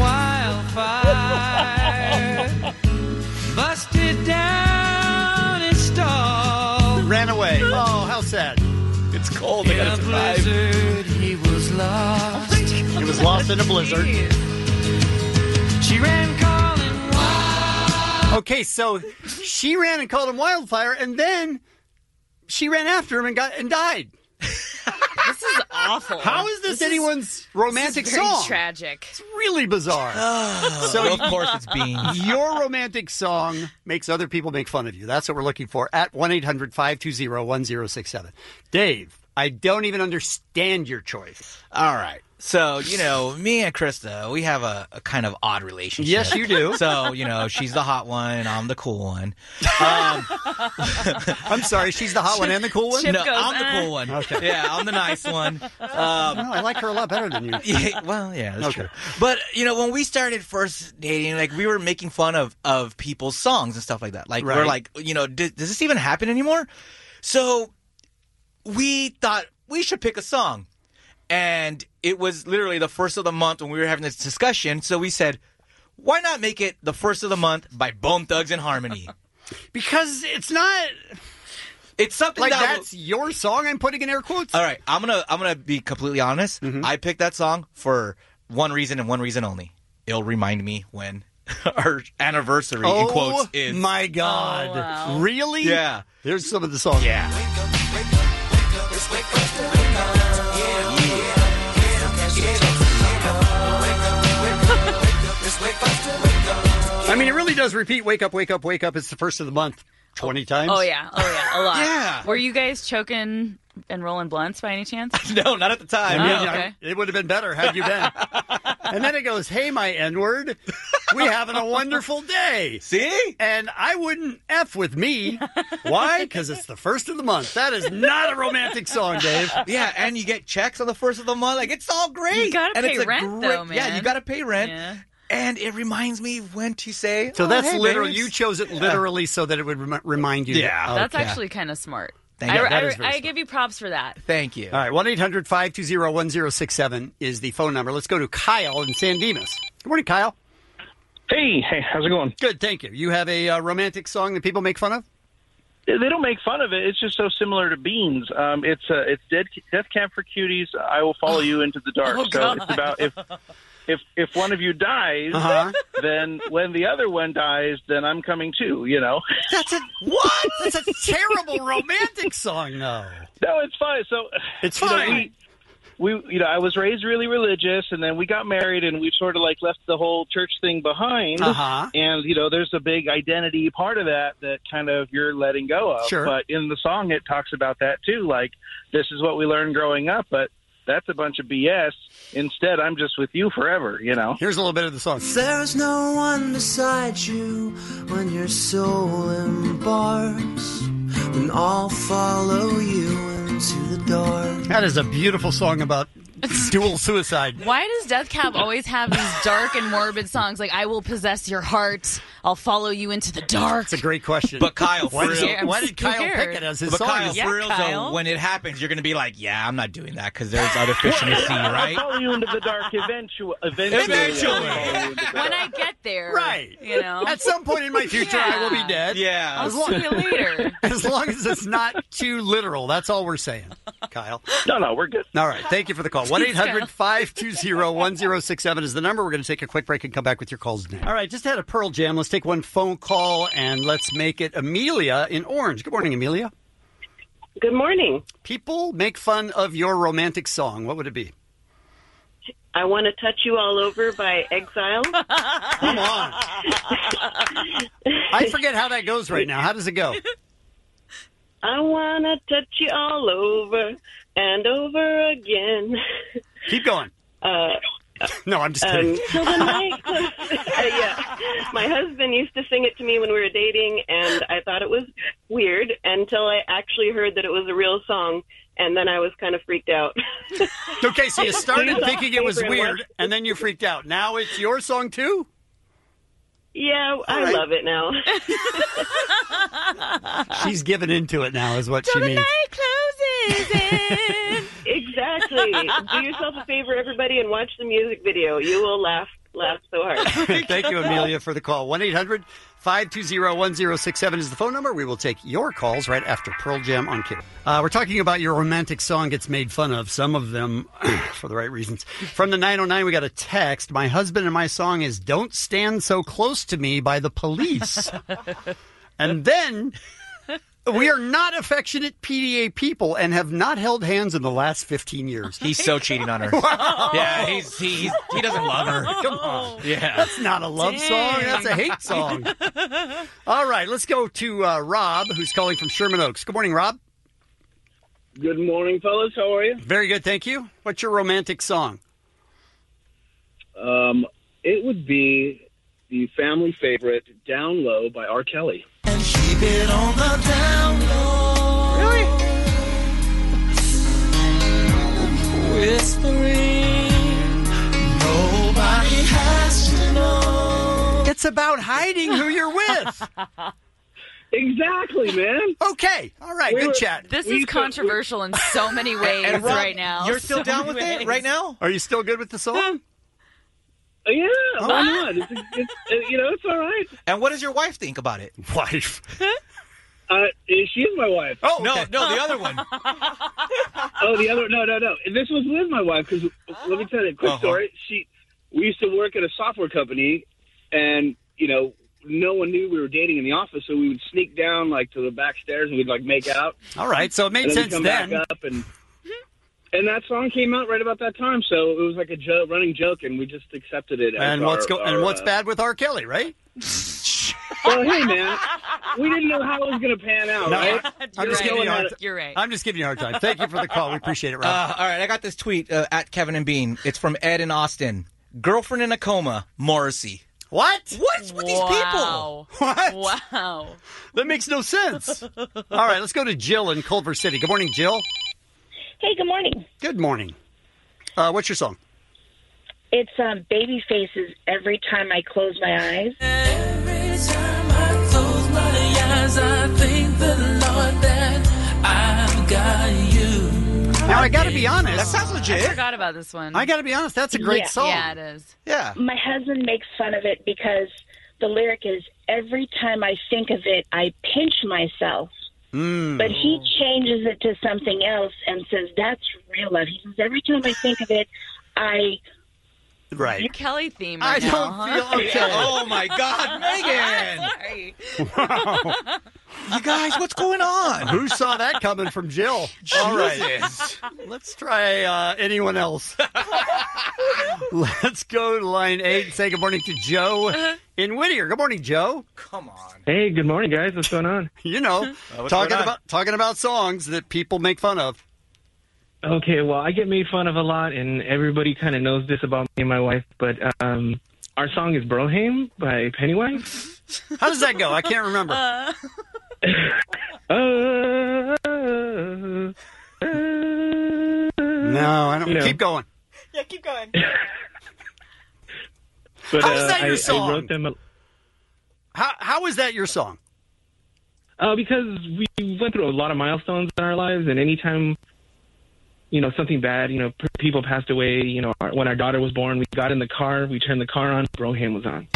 Wildfire busted down and stalled. Ran away. Oh, how sad. It's cold. I In gotta a survive. blizzard he was lost. It was lost in a blizzard. She ran calling wild. Okay, so she ran and called him Wildfire, and then she ran after him and got and died. This is awful. How is this, anyone's romantic this is very song? Tragic. It's really bizarre. So of course it's beans. Your romantic song makes other people make fun of you. That's what we're looking for at one eight hundred five two zero one zero six seven. Dave, I don't even understand your choice. All right. So, you know, me and Krista, we have a, a kind of odd relationship. Yes, you do. So, you know, she's the hot one and I'm the cool one. Um, I'm sorry, she's the hot one and the cool one? Chip no, goes, I'm the eh. cool one. Okay. Yeah, I'm the nice one. Um, No, I like her a lot better than you. Yeah, well, yeah, that's Okay. true. But you know, when we started first dating, like we were making fun of of people's songs and stuff like that. Like we're Right. like, you know, does, does this even happen anymore? So we thought we should pick a song, and it was literally the first of the month when we were having this discussion. So we said, why not make it the first of the month by Bone Thugs and Harmony? Because it's not It's something like that that's your song. I'm putting in air quotes. All right, I'm gonna I'm gonna be completely honest. Mm-hmm. I picked that song for one reason and one reason only. It'll remind me when our anniversary in quotes is. Oh my God! Oh, wow. Really? Yeah. Here's some of the songs. Yeah. I mean, it really does repeat. Wake up, wake up, wake up. It's the first of the month. Twenty times. Oh, yeah. Oh, yeah. A lot. Yeah. Were you guys choking and rolling blunts by any chance? No, not at the I time. mean, Oh, I- okay. it would have been better had you been. And then it goes, "Hey, my N-word, we having a wonderful day." See? And I wouldn't F with me. Why? Because it's the first of the month. That is not a romantic song, Dave. Yeah, and you get checks on the first of the month. Like, it's all great. You gotta and pay it's a rent, great- though, Yeah, man. you gotta pay rent. Yeah. And it reminds me when to say. So oh, that's hey, literal. babe, You it's- chose it literally so that it would rem- remind you. Yeah. That's Okay. actually kind of smart. Thank I, you. I, That is very I smart. give you props for that. Thank you. All right, one eight hundred five two zero one zero six seven is the phone number. Let's go to Kyle in San Dimas. Good morning, Kyle. Hey, hey, how's it going? Good, thank you. You have a uh, romantic song that people make fun of? They don't make fun of it. It's just so similar to Beans. Um, it's uh, it's Dead, Death Camp for Cuties. I will follow you into the dark. Oh, so God. it's about if if if one of you dies, Uh-huh. then when the other one dies, then I'm coming too. You know. That's a what? That's a terrible romantic song, though. No, it's fine. So It's you know, fine. we, we, you know, I was raised really religious, and then we got married, and we sort of like left the whole church thing behind. Uh-huh. And you know, there's a big identity part of that that kind of you're letting go of. Sure. But in the song, it talks about that too. Like, this is what we learned growing up, but that's a bunch of B S. Instead, I'm just with you forever, you know. Here's a little bit of the song. There's no one beside you when your soul embarks, then I'll follow you into the dark. That is a beautiful song about dual suicide. Why does Death Cab always have these dark and morbid songs like "I will possess your heart"? I'll follow you into the dark. That's a great question. But Kyle, why, for did, real, why did Kyle scared. pick it as his but song? Kyle, Yeah, for real, Kyle. though, when it happens, you're going to be like, yeah, I'm not doing that because there's other fish in the sea, right? I'll follow you into the dark eventually. Eventually. Eventually. I'll follow you into the When dark. I get there, Right. You know, At some point in my future, I will be dead. Yeah. I'll As long, see you later. as long as it's not too literal. That's all we're saying, Kyle. No, no, we're good. All right. Thank you for the call. one eight hundred five two zero one zero six seven is the number. We're going to take a quick break and come back with your calls now. All right. Just had a Pearl Jam. Let's take one phone call and let's make it Amelia in Orange. Good morning, Amelia. Good morning. People make fun of your romantic song. What would it be? I Want to Touch You All Over by Exile. Come on. I forget how that goes right now. How does it go? I want to touch you all over and over again. Keep going. Uh, No, I'm just um, kidding. till the night close- uh, yeah. My husband used to sing it to me when we were dating, and I thought it was weird until I actually heard that it was a real song, and then I was kind of freaked out. Okay, so you started Please thinking it was don't weird, watch- and then you freaked out. Now it's your song, too? Yeah, I right. love it now. She's given into it now, is what she Till the means. night closes in. Exactly. Do yourself a favor, everybody, and watch the music video. You will laugh, laugh so hard. Thank you, Amelia, for the call. one eight hundred five two zero one zero six seven is the phone number. We will take your calls right after Pearl Jam on Kid. Uh, we're talking about your romantic song gets made fun of, some of them for the right reasons. From the nine oh nine, we got a text. My husband and my song is Don't Stand So Close to Me by the Police. And then... We are not affectionate P D A people and have not held hands in the last fifteen years. He's so cheating on her. Wow. Yeah, he's, he, he's, he doesn't love her. Come on. Yeah. That's not a love song. That's a hate song. All right, let's go to uh, Rob, who's calling from Sherman Oaks. Good morning, Rob. Good morning, fellas. How are you? Very good, thank you. What's your romantic song? Um, it would be the family favorite, Down Low by R. Kelly. Keep it on the down low. Really? Whispering, nobody has to know. It's about hiding who you're with. Exactly, man. Okay. All right, We good were- chat. This We is could- controversial in so many ways And Rob, right now. you're still So down with many it ways. right now? Are you still good with the song? Uh, yeah, Oh. why not? It's, it's, uh, you know, it's all right. And what does your wife think about it? Wife. Uh, she is my wife. Oh, No, okay. no, the other one. Oh, the other, no, no, no. This was with my wife, because let me tell you a quick Uh-huh. story. She, we used to work at a software company, and, you know, no one knew we were dating in the office, so we would sneak down, like, to the back stairs, and we'd, like, make out. All right, so it made and then sense we'd come then. back up, and... And that song came out right about that time, so it was like a jo- running joke, and we just accepted it. As And what's our, go- our, and what's uh, bad with R. Kelly, right? Well, hey man, we didn't know how it was going to pan out, No, right? I'm just right. giving you a hard t- You're right. I'm just giving you a hard time. Thank you for the call. We appreciate it, Rob. Uh, all right, I got this tweet uh, at Kevin and Bean. It's from Ed in Austin. Girlfriend in a coma, Morrissey. What? What's with these people? What? Wow. That makes no sense. All right, let's go to Jill in Culver City. Good morning, Jill. Hey, good morning. Good morning. Uh, what's your song? It's um, Babyface's Every Time I Close My Eyes. Every time I close my eyes, I thank the Lord that I've got you. Now, I got to be honest. That sounds legit. I forgot about this one. I got to be honest. That's a great Yeah. song. Yeah, it is. Yeah. My husband makes fun of it because the lyric is, every time I think of it, I pinch myself. Mm. But he changes it to something else and says, that's real love. He says, every time I think of it, I... Right. Your Kelly theme I right now, don't huh? feel okay. Oh, my God, Megan. Sorry. Wow. You guys, what's going on? Who saw that coming from Jill? All right. Let's try uh, anyone else. Let's go to line eight and say good morning to Joe in Whittier. Good morning, Joe. Come on. Hey, good morning, guys. What's going on? You know, what's talking going on? about talking about songs that people make fun of. Okay, well, I get made fun of a lot, and everybody kind of knows this about me and my wife, but um, our song is Broham by Pennywise. How does that go? I can't remember. Uh, No, I don't. You know. Keep going. Yeah, keep going. But, How is uh, that your I, song? I wrote them a, How How is that your song? uh, because we went through a lot of milestones in our lives, and anytime, you know, something bad, you know, p- people passed away, you know, our, when our daughter was born, we got in the car, we turned the car on, Broham was on.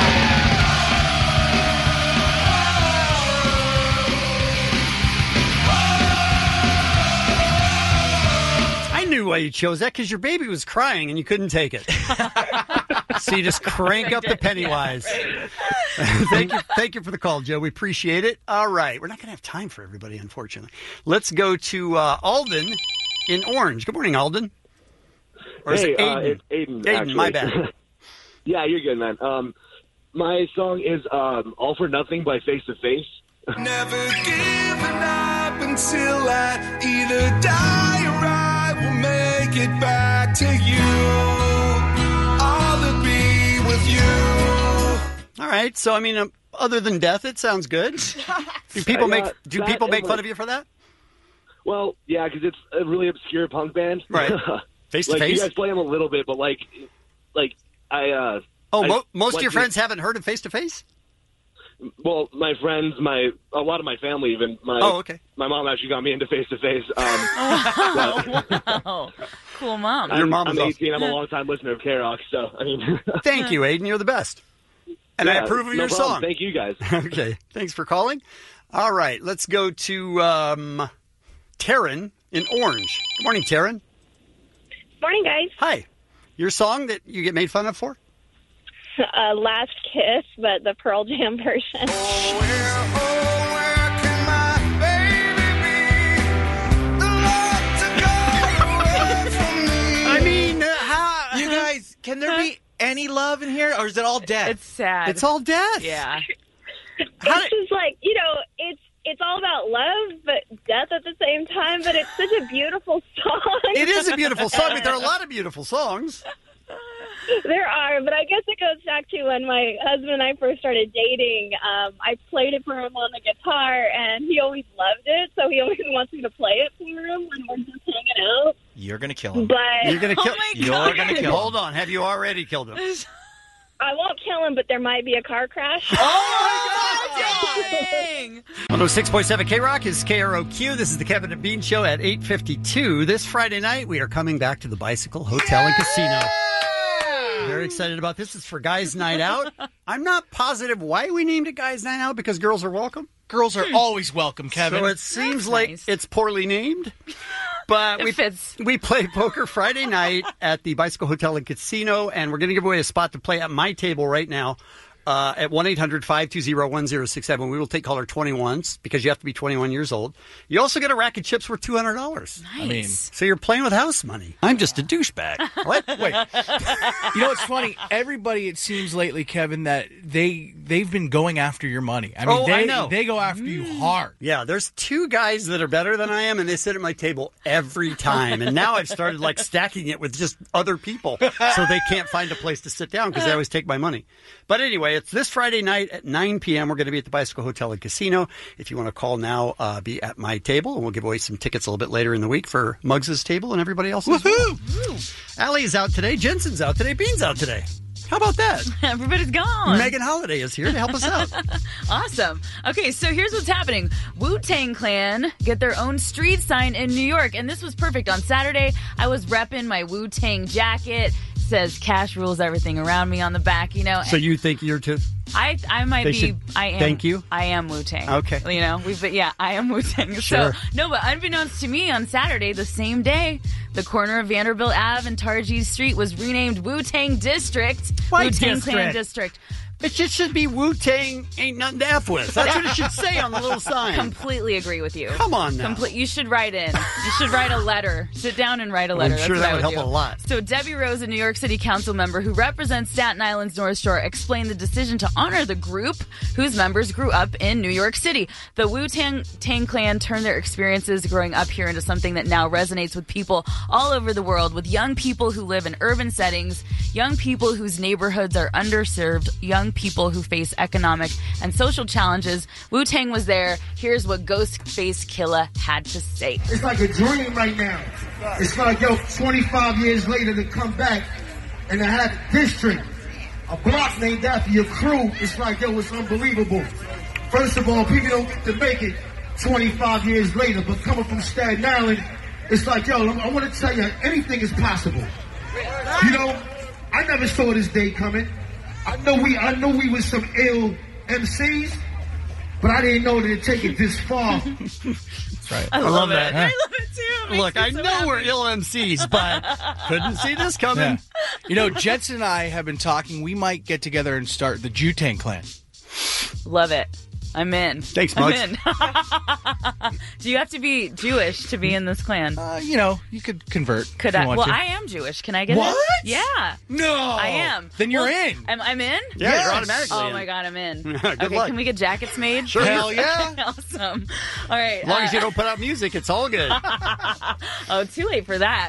I knew why you chose that, because your baby was crying and you couldn't take it. So you just crank up the Pennywise. thank you, thank you for the call, Joe. We appreciate it. All right, we're not going to have time for everybody, unfortunately. Let's go to uh, Alden in Orange. Good morning, Alden. Or is hey, it Aiden? Uh, it's Aiden. Aiden, actually. my bad. Yeah, you're good, man. Um, my song is um, "All for Nothing" by Face to Face. Never giving up until I either die or I will make it back to you. All to be with you. All right. So, I mean, um, other than death, it sounds good. Do people Uh, make yeah, Do that people is make fun like- of you for that? Well, yeah, because it's a really obscure punk band. Right. Face to like, Face? You guys play them a little bit, but like, like I. Uh, Oh, I mo- most of went your to- friends haven't heard of Face to Face? Well, my friends, my a lot of my family, even my. Oh, okay. My mom actually got me into Face to Face. Um, Wow. Cool mom. I'm, I'm eighteen. I'm a long time listener of K-Rock, so I mean. Thank you, Aiden. You're the best. And I Yeah, approve of no your problem. song. Thank you, guys. Okay. Thanks for calling. All right. Let's go to um, Taryn in Orange. Good morning, Taryn. Morning, guys. Hi. Your song that you get made fun of for? Uh, Last Kiss, but the Pearl Jam version. I mean, uh, how... You guys, can there be any love in here, or is it all death? It's sad. It's all death. Yeah. It's just like, you know, it's it's all about love, but death at the same time, but it's such a beautiful song. It is a beautiful song, but there are a lot of beautiful songs. There are, but I guess it goes back to when my husband and I first started dating. Um, I played it for him on the guitar, and he always loved it, so he always wants me to play it for him when we're just hanging out. You're gonna kill him. But You're gonna kill. You're gonna kill him. Hold on. Have you already killed him? I won't kill him, but there might be a car crash. one oh six point seven K-Rock is K R O Q. This is the Kevin and Bean Show at eight fifty-two. This Friday night, we are coming back to the Bicycle Hotel and Casino. Very excited about this. It's for Guys Night Out. I'm not positive why we named it Guys Night Out, because girls are welcome. Girls are always welcome, Kevin. So it seems like it's poorly named. But we, we play poker Friday night at the Bicycle Hotel and Casino, and we're going to give away a spot to play at my table right now uh, at one eight hundred five two zero one zero six seven. We will take caller twenty-ones because you have to be twenty-one years old. You also get a rack of chips worth two hundred dollars. Nice. I mean, so you're playing with house money. I'm just a douchebag. What? Wait. You know what's funny? Everybody, it seems lately, Kevin, that they they've been going after your money. I mean, Oh, they, I know. they go after you hard. Yeah, there's two guys that are better than I am, and they sit at my table every time. And now I've started like stacking it with just other people, so they can't find a place to sit down because they always take my money. But anyway, it's this Friday night at nine p.m. We're going to be at the Bicycle Hotel and Casino. If you want to call now, uh, be at my table, and we'll give away some tickets a little bit later in the week for Muggs' table and everybody else's. Woohoo! Allie's out today. Jensen's out today. Bean's out today. How about that? Everybody's gone. Megan Holiday is here to help us out. Awesome. Okay, so here's what's happening. Wu-Tang Clan get their own street sign in New York, and this was perfect. On Saturday, I was repping my Wu-Tang jacket. Says cash rules everything around me on the back, you know. So you think you're too? I I might They be. should I am. thank you? I am Wu-Tang. Okay. You know, we've been, yeah, I am Wu-Tang. Sure. So no, but unbeknownst to me, on Saturday, the same day, the corner of Vanderbilt Ave and Tarjee Street was renamed Wu-Tang District. What Wu-Tang district? Clan District. It just should be Wu-Tang ain't nothing to F with. That's what it should say on the little sign. Completely agree with you. Come on now. Comple- you should write in. You should write a letter. Sit down and write a letter. I'm sure That's that what would I help do. a lot. So Debbie Rose, a New York City council member who represents Staten Island's North Shore, explained the decision to honor the group whose members grew up in New York City. The Wu-Tang Tang Clan turned their experiences growing up here into something that now resonates with people all over the world, with young people who live in urban settings, young people whose neighborhoods are underserved, young people who face economic and social challenges. Wu-Tang was there. Here's what Ghostface Killah had to say. It's like a dream right now. It's like, yo, twenty-five years later to come back and to have a district, a block named after your crew. It's like, yo, it's unbelievable. First of all, people don't get to make it twenty-five years later, but coming from Staten Island, it's like, yo, I want to tell you, anything is possible. You know, I never saw this day coming. I know we, I know we was some ill M Cs, but I didn't know that it'd take it this far. That's right. I, love, that. I love it too. It Look, makes I me so know happy. we're ill M Cs, but couldn't see this coming. Yeah. You know, Jensen and I have been talking. We might get together and start the Wu-Tang Clan. Love it. I'm in. Thanks, I'm Muggs. in. Do you have to be Jewish to be in this clan? Uh, you know, you could convert. Could if you I? want Well, to. I am Jewish. Can I get What? in? Yeah. No. I am. Then you're Well, in. I'm, I'm in? Yeah, Yes. you're automatically Oh in. my God, I'm in. Good okay, luck. can we get jackets made? Sure. Hell yeah. Awesome. All right. As long as uh, you don't put out music, it's all good. Oh, too late for that.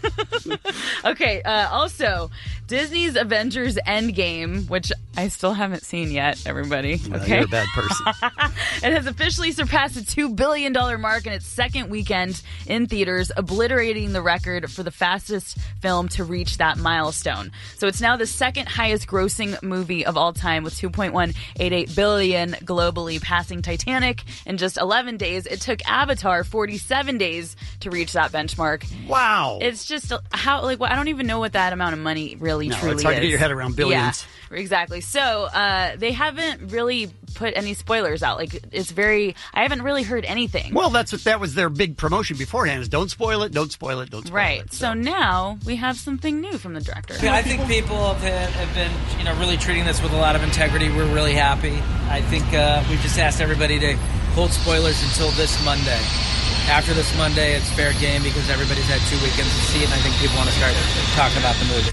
Okay, uh, also, Disney's Avengers Endgame, which I still haven't seen yet, everybody. Well, Okay. you're a bad person. It has officially surpassed the two billion dollars mark in its second weekend in theaters, obliterating the record for the fastest film to reach that milestone. So it's now the second highest grossing movie of all time, with two point one eight eight billion dollars globally, passing Titanic in just eleven days. It took Avatar forty-seven days to reach that benchmark. Wow. It's just uh, how, like, well, I don't even know what that amount of money really No, truly it's hard is. to get your head around billions. Yeah, exactly. So uh, they haven't really put any spoilers out. Like, it's very, I haven't really heard anything. Well, that's what that was their big promotion beforehand: is don't spoil it, don't spoil it, don't spoil Right. it. So now we have something new from the director. Yeah, I think people have, been- have been, you know, really treating this with a lot of integrity. We're really happy. I think uh, we've just asked everybody to hold spoilers until this Monday. After this Monday, it's fair game because everybody's had two weekends to see it, and I think people want to start talking about the movie.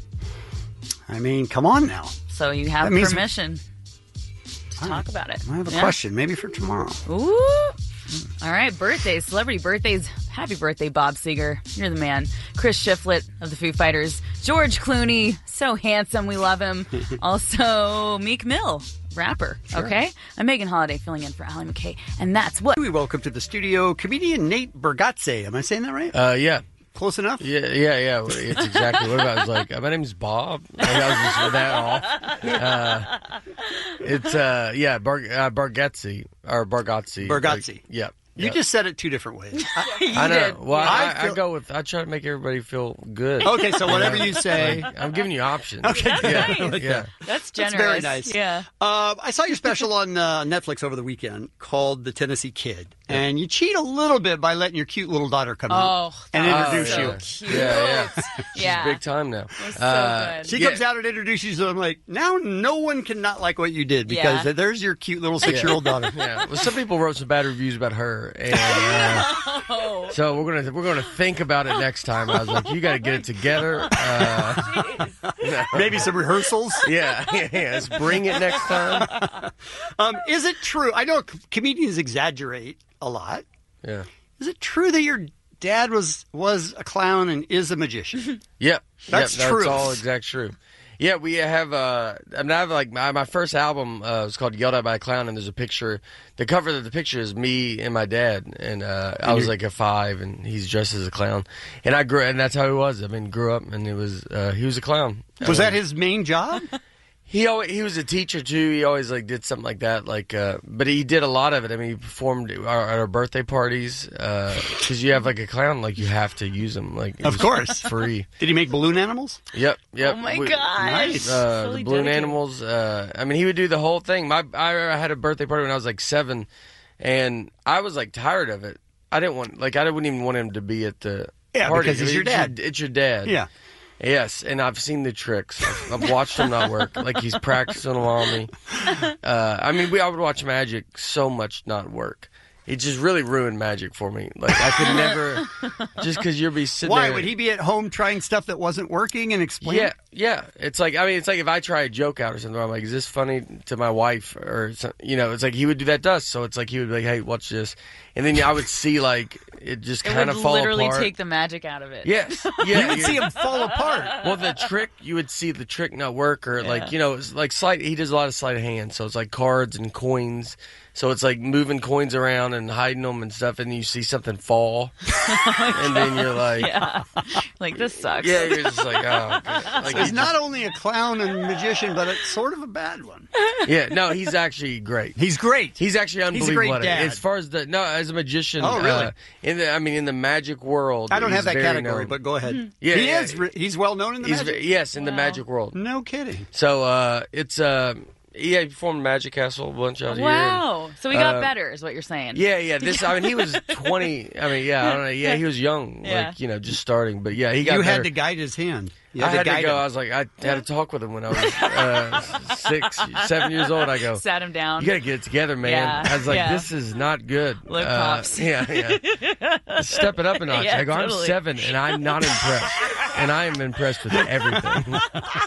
I mean, come on now. So you have That means- permission to talk about it. I have a Yeah. question, maybe for tomorrow. Ooh. All right, birthdays, celebrity birthdays. Happy birthday, Bob Seger. You're the man. Chris Shiflett of the Foo Fighters. George Clooney, so handsome, we love him. Also, Meek Mill, rapper. Sure. Okay? I'm Megan Holiday filling in for Allie McKay, and that's what. We welcome to the studio comedian Nate Bargatze. Am I saying that right? Uh, yeah. Close enough? Yeah, yeah, yeah. It's exactly what I was like. My name's Bob. Like, I was just with that off. Uh, it's uh, yeah, Bar, uh, Bargatze or Bargatze. Bargatze. Like, yeah. You yeah. just said it two different ways. I know. Well, I, I feel- I go with. I try to make everybody feel good. Okay, so whatever you say. Like, I'm giving you options. Okay, That's yeah, nice. like yeah. that. That's That's generous. very nice. Yeah. Uh, I saw your special on uh, Netflix over the weekend called The Tennessee Kid. And you cheat a little bit by letting your cute little daughter come Oh, out and that introduce was so you. cute. Yeah, yeah. She's Yeah. big time now. It was so Uh, good. She Yeah. comes out and introduces you. I'm like, now no one can not like what you did because Yeah. there's your cute little six-year-old daughter. Yeah. Well, some people wrote some bad reviews about her, and uh, Oh. so we're gonna we're gonna think about it next time. I was like, you got to get it together. Uh, Maybe some rehearsals. yeah, yeah, yeah. Let's bring it next time. Um, is it true? I know c- comedians exaggerate a lot. Yeah. Is it true that your dad was was a clown and is a magician? Yep. That's yep, true. That's all exact true. Yeah, we have. Uh, I mean, I have like my, my first album uh, was called "Yelled at by a Clown," and there's a picture. The cover of the picture is me and my dad, and uh, I was you're- like a five, and he's dressed as a clown, and I grew, and that's how he was. I mean, grew up, and it was uh, he was a clown. Was Uh, that his main job? He always, he was a teacher too. He always like did something like that. Like, uh, but he did a lot of it. I mean, he performed at our, at our birthday parties because you have like a clown, like you have to use him. Like, it Of was course. free. Did he make balloon animals? Yep, yep. Oh my We- gosh. Nice. Uh, Fully the balloon dedicated. animals. Uh, I mean, he would do the whole thing. My I had a birthday party when I was like seven, and I was like tired of it. I didn't want like I wouldn't even want him to be at the Yeah, party. because he's I mean, your it's dad. It's your dad. Yeah. Yes, and I've seen the tricks. I've, I've watched him not work. Like he's practicing them on me. Uh, I mean, we I would watch Magic so much not work. It just really ruined Magic for me. Like I could never, just because you'll be sitting Why there. would he be at home trying stuff that wasn't working and explaining? Yeah, yeah. It's like I mean, it's like if I try a joke out or something, I'm like, is this funny to my wife or something? You know? It's like he would do that to us. So it's like he would be like, hey, watch this, and then I would see like it just It kind would of fall literally apart. take the magic out of it. Yes, yeah, You would see him fall apart. Well, the trick, you would see the trick not work, or like you know, it's like sleight. He does a lot of sleight of hand, so it's like cards and coins. So it's like moving coins around and hiding them and stuff, and you see something fall, and then you're like, yeah, like this sucks. yeah, you're just like, oh, okay. Like So he's he not only a clown and magician, but it's sort of a bad one. just- yeah, no, he's actually great. He's great. He's actually He's a unbelievable. great at it. dad. As far as the no, as a magician, Oh, really? uh, in the, I mean, in the magic world, I don't he's have that very category, known. but go ahead. Yeah, he yeah. is. re- He's well known in the He's magic. ve- yes, in the magic world. No kidding. So uh, it's uh, yeah, he performed Magic Castle a bunch out here. Wow. So he got Uh, better, is what you're saying? Yeah, yeah. This, I mean, he was twenty. I mean, yeah, I don't know. Yeah, he was young, Yeah. like you know, just starting. But yeah, he got You better. had to guide his hand. You I had to guide go. him. I was like, I had to talk with him when I was uh, six, seven years old. I go, Sat him down. you got to get it together, man. Yeah, I was like, yeah. this is not good. Look, Uh, Pops. Yeah, yeah. Step it up a notch. Yeah, I go, totally. I'm seven, and I'm not impressed. And I am impressed with everything,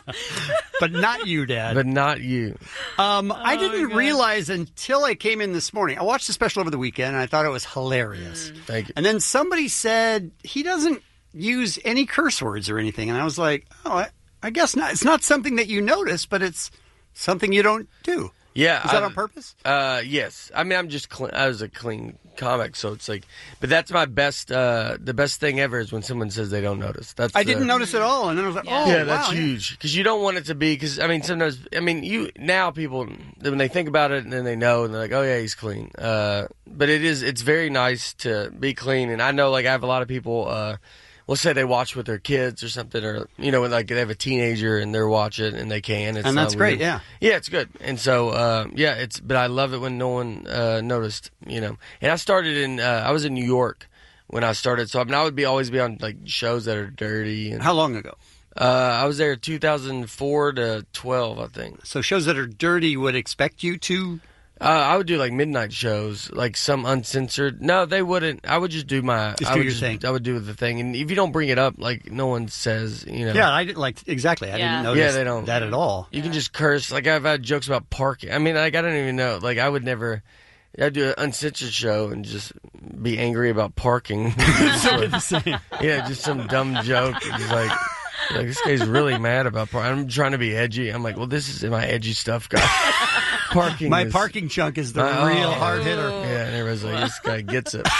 but not you, Dad. but not you. Um, Oh, I didn't realize until I came in this morning. I watched the special over the weekend, and I thought it was hilarious. Thank you. And then somebody said he doesn't use any curse words or anything, and I was like, oh, I, I guess not. It's not something that you notice, but it's something you don't do. Yeah, Is that I- on purpose? Uh, yes. I mean, I'm just clean. I was a clean comic, so it's like. But that's my best. Uh, the best thing ever is when someone says they don't notice. That's. I didn't uh, notice at all, and then I was like, oh, yeah, wow, that's yeah. huge because you don't want it to be. Because I mean, sometimes I mean, you now people when they think about it and then they know and they're like, oh yeah, he's clean. Uh, but it is. It's very nice to be clean, and I know like I have a lot of people. Uh, Let's say they watch with their kids or something, or you know, like they have a teenager and they're watching and they can. It's And not that's great, weird. yeah. Yeah, it's good. And so, uh, yeah, it's. But I love it when no one uh, noticed. You know, and I started in. Uh, I was in New York when I started, so I, mean, I would be always be on like shows that are dirty. And, How long ago? Uh, I was there two thousand four to twelve, I think. So shows that are dirty would expect you to. Uh, I would do like midnight shows, like some uncensored. No, they wouldn't. I would just do my. Just I do would your just, thing. I would do the thing, and if you don't bring it up, like no one says, you know. Yeah, I didn't like exactly. I Yeah. didn't notice Yeah, they don't. that at all. You can just curse. Like I've had jokes about parking. I mean, like I don't even know. Like I would never. I'd do an uncensored show and just be angry about parking. Yeah, just some dumb joke. It's like, like this guy's really mad about parking. I'm trying to be edgy. I'm like, well, this is my edgy stuff, guys. Parking. My is, parking chunk is the Oh. real hard hitter. Yeah, and everybody's like, this guy gets it.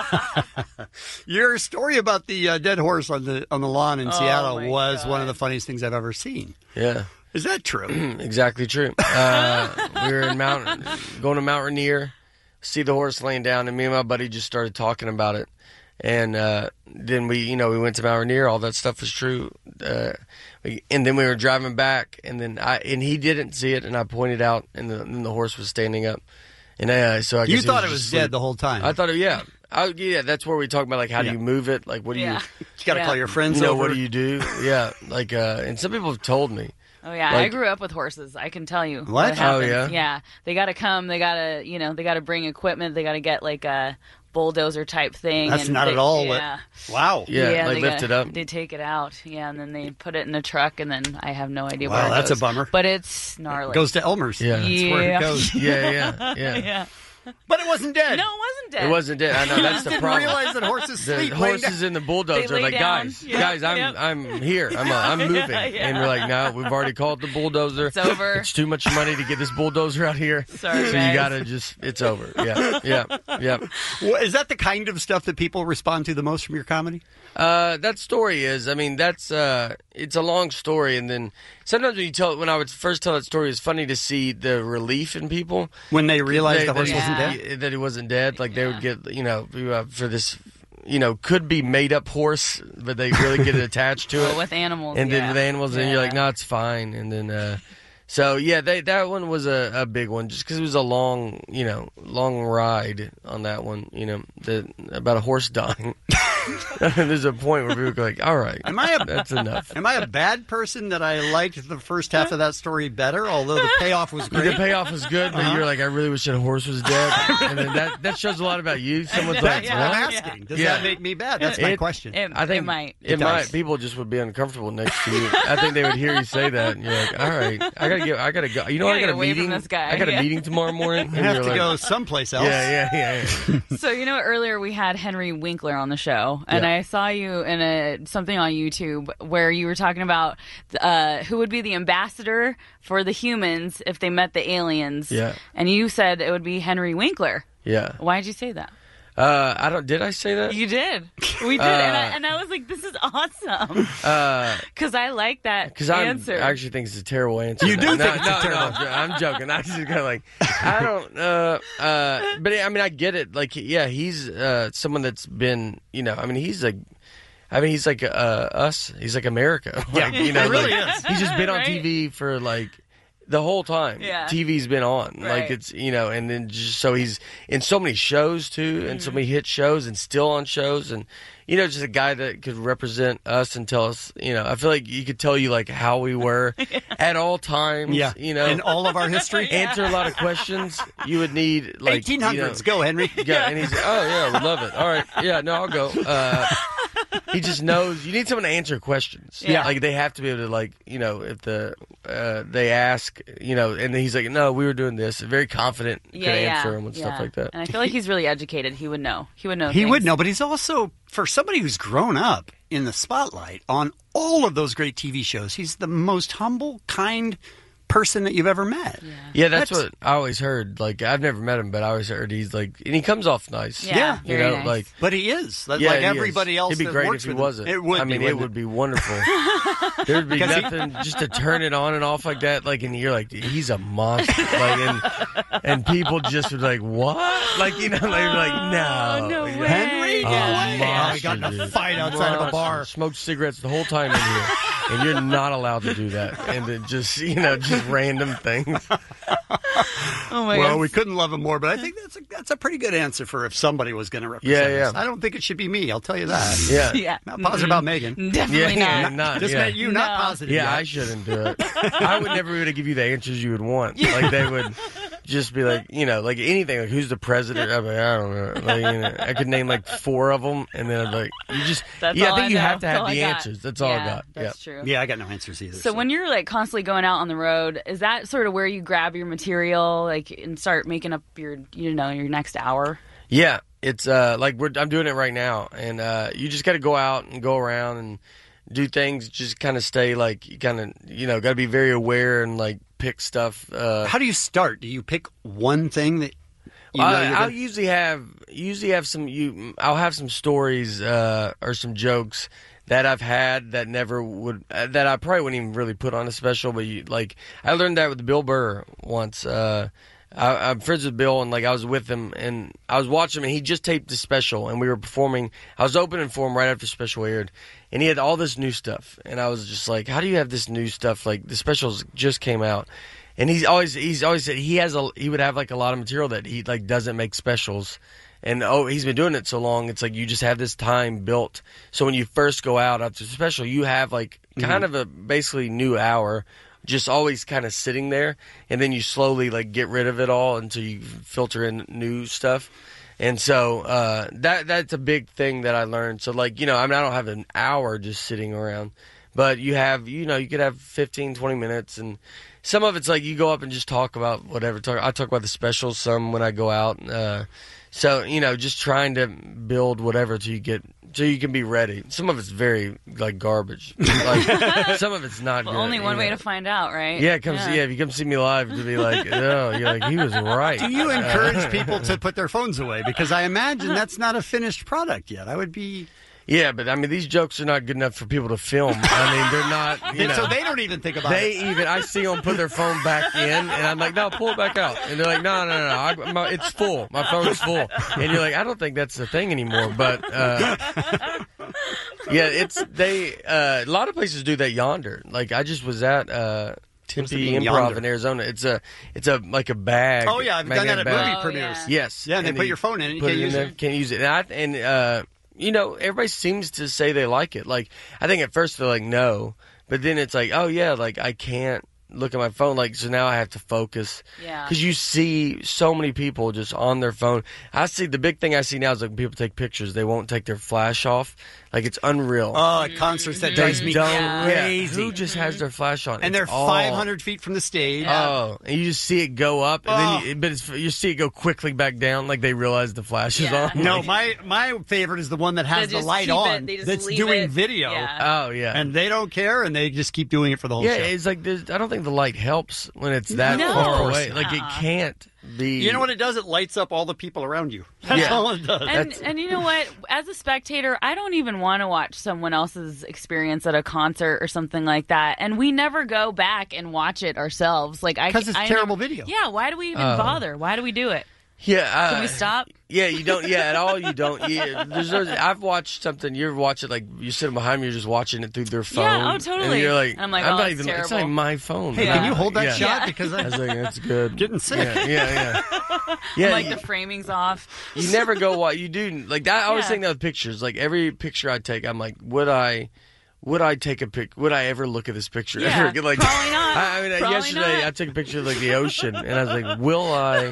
Your story about the uh, dead horse on the on the lawn in Oh, Seattle my was God. one of the funniest things I've ever seen. Yeah. Is that true? Exactly true. Uh, we were in Mount, going to Mount Rainier, see the horse laying down, and me and my buddy just started talking about it. And uh, then we, you know, we went to Mount Rainier. All that stuff was true. Uh, we, and then we were driving back, and then I and he didn't see it, and I pointed out, and the, and the horse was standing up. And uh, so I guess You he thought it just was dead asleep. the whole time. I thought it, yeah. I, yeah, that's where we talk about like how Yeah. do you move it, like what do Yeah. You got to Yeah. call your you, friends you know, over. what do you do? Yeah, like uh, and some people have told me. Oh yeah, I Like- grew up with horses. I can tell you What? happens. Oh, yeah? Yeah, they got to come. They got to, you know, they got to bring equipment. They got to get like a bulldozer type thing. That's and not they- at all what- Yeah. Wow. Yeah, like they lift gotta- it up. They take it out. Yeah, and then they put it in a truck, and then I have no idea Wow, where it that's a goes. bummer. But it's gnarly. Goes to Elmer's. Yeah. That's where Yeah. it goes. Yeah, yeah, yeah. yeah. But it wasn't dead. No, it wasn't dead. It wasn't dead. I know that's the Didn't problem. realize that horses The sleep laying horses down. and the bulldozer They are lay like, down. guys, Yeah, guys, I'm yep. I'm here. I'm uh, I'm moving, Yeah, yeah. and we're like, no, we've already called the bulldozer. It's over. It's too much money to get this bulldozer out here. Sorry, so guys. you gotta just, it's over. Yeah, yeah, yeah. Well, is that the kind of stuff that people respond to the most from your comedy? Uh, that story is, I mean, that's uh, it's a long story, and then sometimes when you tell it, when I would first tell that story, it's funny to see the relief in people When they realize They- the horse that- wasn't Yeah. dead? that it wasn't dead. Like they would get, you know, uh, for this, you know, could be made up horse, but they really get attached to Well, it. with animals, and then yeah. with animals, and you're like, Yeah. no, it's fine. And then, uh, so yeah, they, that one was a, a big one, just because it was a long, you know, long ride on that one. You know, the, about a horse dying. There's a point where people go like, all right, Am I a, that's enough. Am I a bad person that I liked the first half of that story better, although the payoff was great? The payoff was good, but Uh-huh. you're like, I really wish that horse was dead. And then that, that shows a lot about you. Someone's That's like, what I'm what? asking. Does Yeah. that make me bad? That's my It- question. It, I think it might. It, It might. does. People just would be uncomfortable next to you. I think they would hear you say that, and you're like, "All right, I gotta get. I gotta go. You know, You I gotta got get a away from meeting. this guy. I got a Yeah. meeting tomorrow morning. You And have you're to like, go someplace else. Yeah, yeah, yeah. yeah. So you know, earlier we had Henry Winkler on the show, and Yeah. I saw you in a something on YouTube where you were talking about uh, who would be the ambassador for the humans if they met the aliens. Yeah. And you said it would be Henry Winkler. Yeah. Why did you say that? Uh, I don't. Did I say that? You did. We did, Uh, and, I, and I was like, "This is awesome," Uh, because I like that Because I answer. actually think it's a terrible answer. You do no, think it's a no, terrible- No, I'm joking. I just kind of like, I don't, uh, uh, but I mean, I get it. Like, yeah, he's uh, someone that's been, you know, I mean, he's like, I mean, he's like uh, us. He's like America. Like, you know, he really like, is. He's just been on Right? T V for like the whole time. Yeah. T V's been on. Like, Right. it's, you know, and then just so he's in so many shows too, and Mm-hmm. so many hit shows, and still on shows, and you know, just a guy that could represent us and tell us, you know, I feel like he could tell you like how we were at all times. Yeah. You know, In all of our history? answer a lot of questions. You would need like eighteen hundreds. You know, Go, Henry. yeah, and he's oh yeah, we love it. All right, yeah, no, I'll go. Uh, he just knows you need someone to answer questions. Yeah. like they have to be able to like you know if the uh, they ask you know, and then he's like, no, we were doing this. Very confident, yeah, can yeah, answer them and yeah. stuff like that. And I feel like he's really educated. He would know. He would know. He things. would know, but he's also, for somebody who's grown up in the spotlight on all of those great T V shows, he's the most humble, kind person that you've ever met. Yeah, Yeah, that's, what I always heard. Like, I've never met him, but I always heard he's like, and he comes off nice. Yeah, you very know, nice. like, But he is. Like, yeah, like he is. everybody else It'd be that great works if he with him. wasn't. It would I be, mean, it wouldn't would be wonderful. There'd be Because he- nothing just to turn it on and off like that. Like, and you're like, he's a monster. Like, and and people just would like, what? Like, you know, they'd be like, no, no way. Henry? Oh, No way. monster, We got in a dude. fight outside of a Monster. bar. Smoked cigarettes the whole time in here, and you're not allowed to do that. And then just you know, just random things. Oh my Well, god. we couldn't love him more, but I think that's a, that's a pretty good answer for if somebody was going to represent Yeah, yeah. us. I don't think it should be me. I'll tell you that. Yeah, Yeah. Not positive about Megan. Definitely yeah, not. not Just yeah. meant you, not No. positive. Yeah, yet. I shouldn't do it. I would never be able to give you the answers you would want. Like they would just be like, you know, like anything. Like who's the president? I'm like, I don't know. Like, you know, I could name like four of them, and then I'd be like, you just. That's yeah, all I think I you know. have to That's have all the I got. answers. That's all I Yeah, got. That's yeah. true. Yeah, I got no answers either. So when you're like constantly going out on the road, is that sort of where you grab your material, like, and start making up your, you know, your next hour? Yeah, it's uh like we're I'm doing it right now, and uh you just got to go out and go around and do things. Just kind of stay like you kind of you know got to be very aware and like pick stuff. Uh, How do you start? Do you pick one thing that you know I, you're I'll gonna- usually have usually have some you. I'll have some stories uh, or some jokes that I've had that never would uh, that I probably wouldn't even really put on a special. But you, like I learned that with Bill Burr once. Uh, I, I'm friends with Bill, and like I was with him, and I was watching him, and he just taped the special, and we were performing. I was opening for him right after the special aired, and he had all this new stuff, and I was just like, "How do you have this new stuff? Like the specials just came out." And he's always he's always said he has a he would have like a lot of material that he like doesn't make specials, and oh he's been doing it so long, it's like you just have this time built. So when you first go out after the special, you have like kind of a basically new hour, just always kind of sitting there, and then you slowly like get rid of it all until you filter in new stuff. And so uh, that that's a big thing that I learned. So like you know I mean I don't have an hour just sitting around, but you have you know you could have fifteen, twenty minutes, and some of it's like you go up and just talk about whatever. Talk, I talk about the specials some when I go out. Uh, so you know, just trying to build whatever till you get till you can be ready. Some of it's very like garbage. Like some of it's not Well, good. only one you way know. to find out, right? Yeah, come see. Yeah, if you come see me live, to be like, oh, you're like he was right. Do you encourage people to put their phones away? Because I imagine that's not a finished product yet. I would be. Yeah, but I mean, these jokes are not good enough for people to film. I mean, they're not. You know, So they don't even think about they it. even. I see them put their phone back in, and I'm like, no, pull it back out. And they're like, no, no, no, no, I, my, it's full. My phone's full. And you're like, I don't think that's the thing anymore. But uh, yeah, it's they. Uh, a lot of places do that yonder. Like I just was at. Uh, What's the Tempe mean, Improv yonder? in Arizona. It's a, it's a like a bag. Oh yeah, I've done that magnetic at bag. movie Oh, premieres. yeah. Yes. Yeah, and they put you your phone in and you put can't it in use there, it. Can't use it. And, I, and uh, you know, everybody seems to say they like it. Like, I think at first they're like, no. But then it's like, oh, yeah, like, I can't look at my phone. Like, so now I have to focus. Yeah. Because you see so many people just on their phone. I see, the big thing I see now is like when people take pictures, they won't take their flash off. Like, it's unreal. Oh, at concerts, that They drives me don't- crazy. Yeah, who just has their flash on? And they're It's all- five hundred feet from the stage. Oh, and you just see it go up, and then you, but it's, you see it go quickly back down, like they realize the flash is on. No, my my favorite is the one that has They the just light keep it- on. they just that's leave doing it. video. Yeah. Oh, yeah. And they don't care, and they just keep doing it for the whole Yeah, show. it's like there's, I don't think the light helps when it's that No. far Of course away. Like it not. can't be. You know what it does? It lights up all the people around you. That's Yeah. all it does. And, and you know what? As a spectator, I don't even want to watch someone else's experience at a concert or something like that. And we never go back and watch it ourselves. Like I 'Cause it's I terrible never- video. Yeah. Why do we even Oh. bother? Why do we do it? Yeah, uh, Can we stop? Yeah, you don't. Yeah, at all. You don't. Yeah, there's, there's, I've watched something. You ever watch it? Like you sit behind me, you're just watching it through their phone. Yeah, oh, totally. And you're like, And I'm like, I'm oh, not it's even. It's not terrible. even my phone. Hey, Yeah. can you hold that Yeah. shot? Yeah. Because I I'm was like, that's good. getting sick. Yeah, yeah, yeah. Yeah, I'm like you- the framing's off. You never go what you do. Like that. I always Yeah. think that with pictures. Like every picture I take, I'm like, would I, would I take a pic? Would I ever look at this picture? Yeah, ever? Like, probably not. I, I mean, Probably yesterday not. I took a picture of like the ocean, and I was like, will I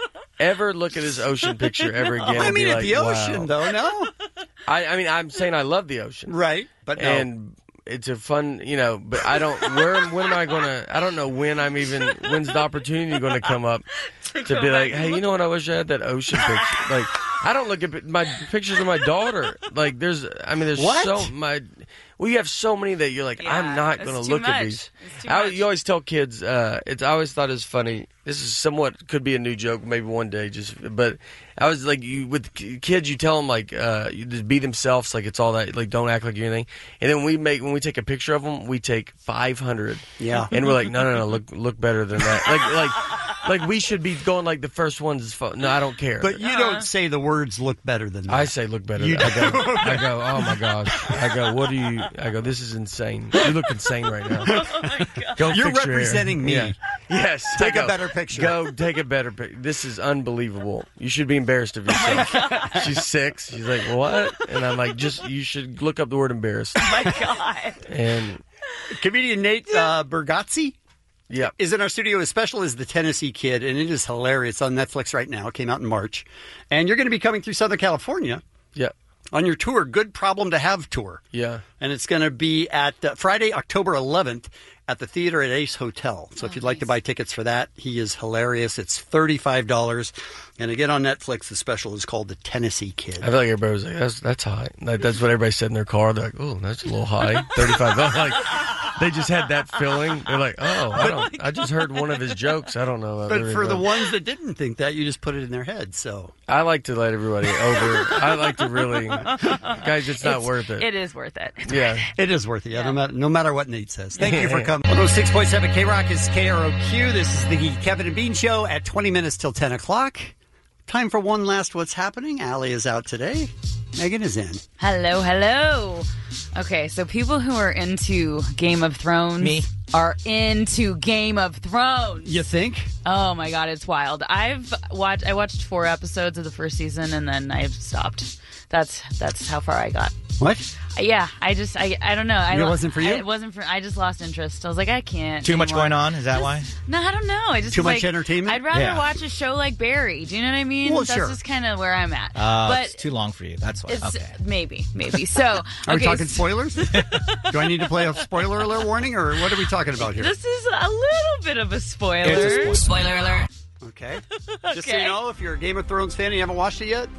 ever look at this ocean picture ever again? I and mean, be at like, the wow. ocean, though, no? I, I mean, I'm saying I love the ocean, Right, but no. and it's a fun, you know. But I don't. Where? When am I gonna? I don't know when I'm even. When's the opportunity going to come up to, go be back like, and hey, you know what? I wish I had that ocean picture. Like, I don't look at my pictures of my daughter. Like, there's. I mean, there's What? so my. Well, you have so many that you're like, Yeah, I'm not it's going to too look at much. these. It's too I, much. you always tell kids. Uh, it's. I always thought it was funny. This is somewhat could be a new joke, maybe one day. Just, but I was like, you with k- kids, you tell them like, uh, you just be themselves. Like it's all that. Like don't act like you're anything. And then we make when we take a picture of them, we take five hundred. Yeah. And we're like, no, no, no, look, look better than that. Like, like, like we should be going like the first ones. Is fun. No, I don't care. But you don't say the words look better than that. I say look better. You I go, I go, oh my gosh. I go, what do you, I go, this is insane. You look insane right now. Oh my god. Go You're fix your hair. representing me. Yeah. Yes. Take I a go, better picture. Go take a better picture. This is unbelievable. You should be embarrassed of yourself. She's six. She's like, what? And I'm like, just, you should look up the word embarrassed. Oh my god. And Comedian Nate uh, Bargatze yeah. is in our studio. His special is The Tennessee Kid, and it is hilarious. It's on Netflix right now. It came out in March. And you're going to be coming through Southern California Yeah. on your tour, Good Problem to Have tour. Yeah. And it's going to be at uh, Friday, October eleventh at the theater at Ace Hotel. So if you'd like to buy tickets for that, he is hilarious. It's thirty-five dollars. And again, on Netflix, the special is called The Tennessee Kid. I feel like everybody was like, that's, that's high. Like, that's what everybody said in their car. They're like, oh, that's a little high. thirty-five dollars. Like, they just had that feeling. They're like, oh, I, don't, I just heard one of his jokes. I don't know. But for the ones that didn't think that, you just put it in their head. So I like to let everybody over. I like to really, guys, it's not worth it. It is worth it. It's Yeah. it is worth it. Yeah, no, matter, no matter what Nate says. Thank you for coming. one oh six point seven K-Rock is K R O Q. This is the Kevin and Bean Show at twenty minutes till ten o'clock. Time for one last What's Happening. Allie is out today. Megan is in. Hello, hello. Okay, so people who are into Game of Thrones Me. are into Game of Thrones. You think? Oh my god, it's wild. I've watched I watched four episodes of the first season and then I stopped. That's that's how far I got. What? Yeah, I just I I don't know. I It lo- wasn't for you? I, it wasn't for. I just lost interest. I was like, I can't. Too much anymore. going on? Is that why? No, I don't know. I just Too was much like, entertainment? I'd rather Yeah. watch a show like Barry. Do you know what I mean? Well, That's sure. just kind of where I'm at. Uh, but it's too long for you. That's why. it's Okay. maybe, maybe. So Are we okay, talking so- spoilers? Do I need to play a spoiler alert warning, or what are we talking about here? This is a little bit of a spoiler. It's a spoiler alert. Okay. Just so you Okay. know, if you're a Game of Thrones fan and you haven't watched it yet,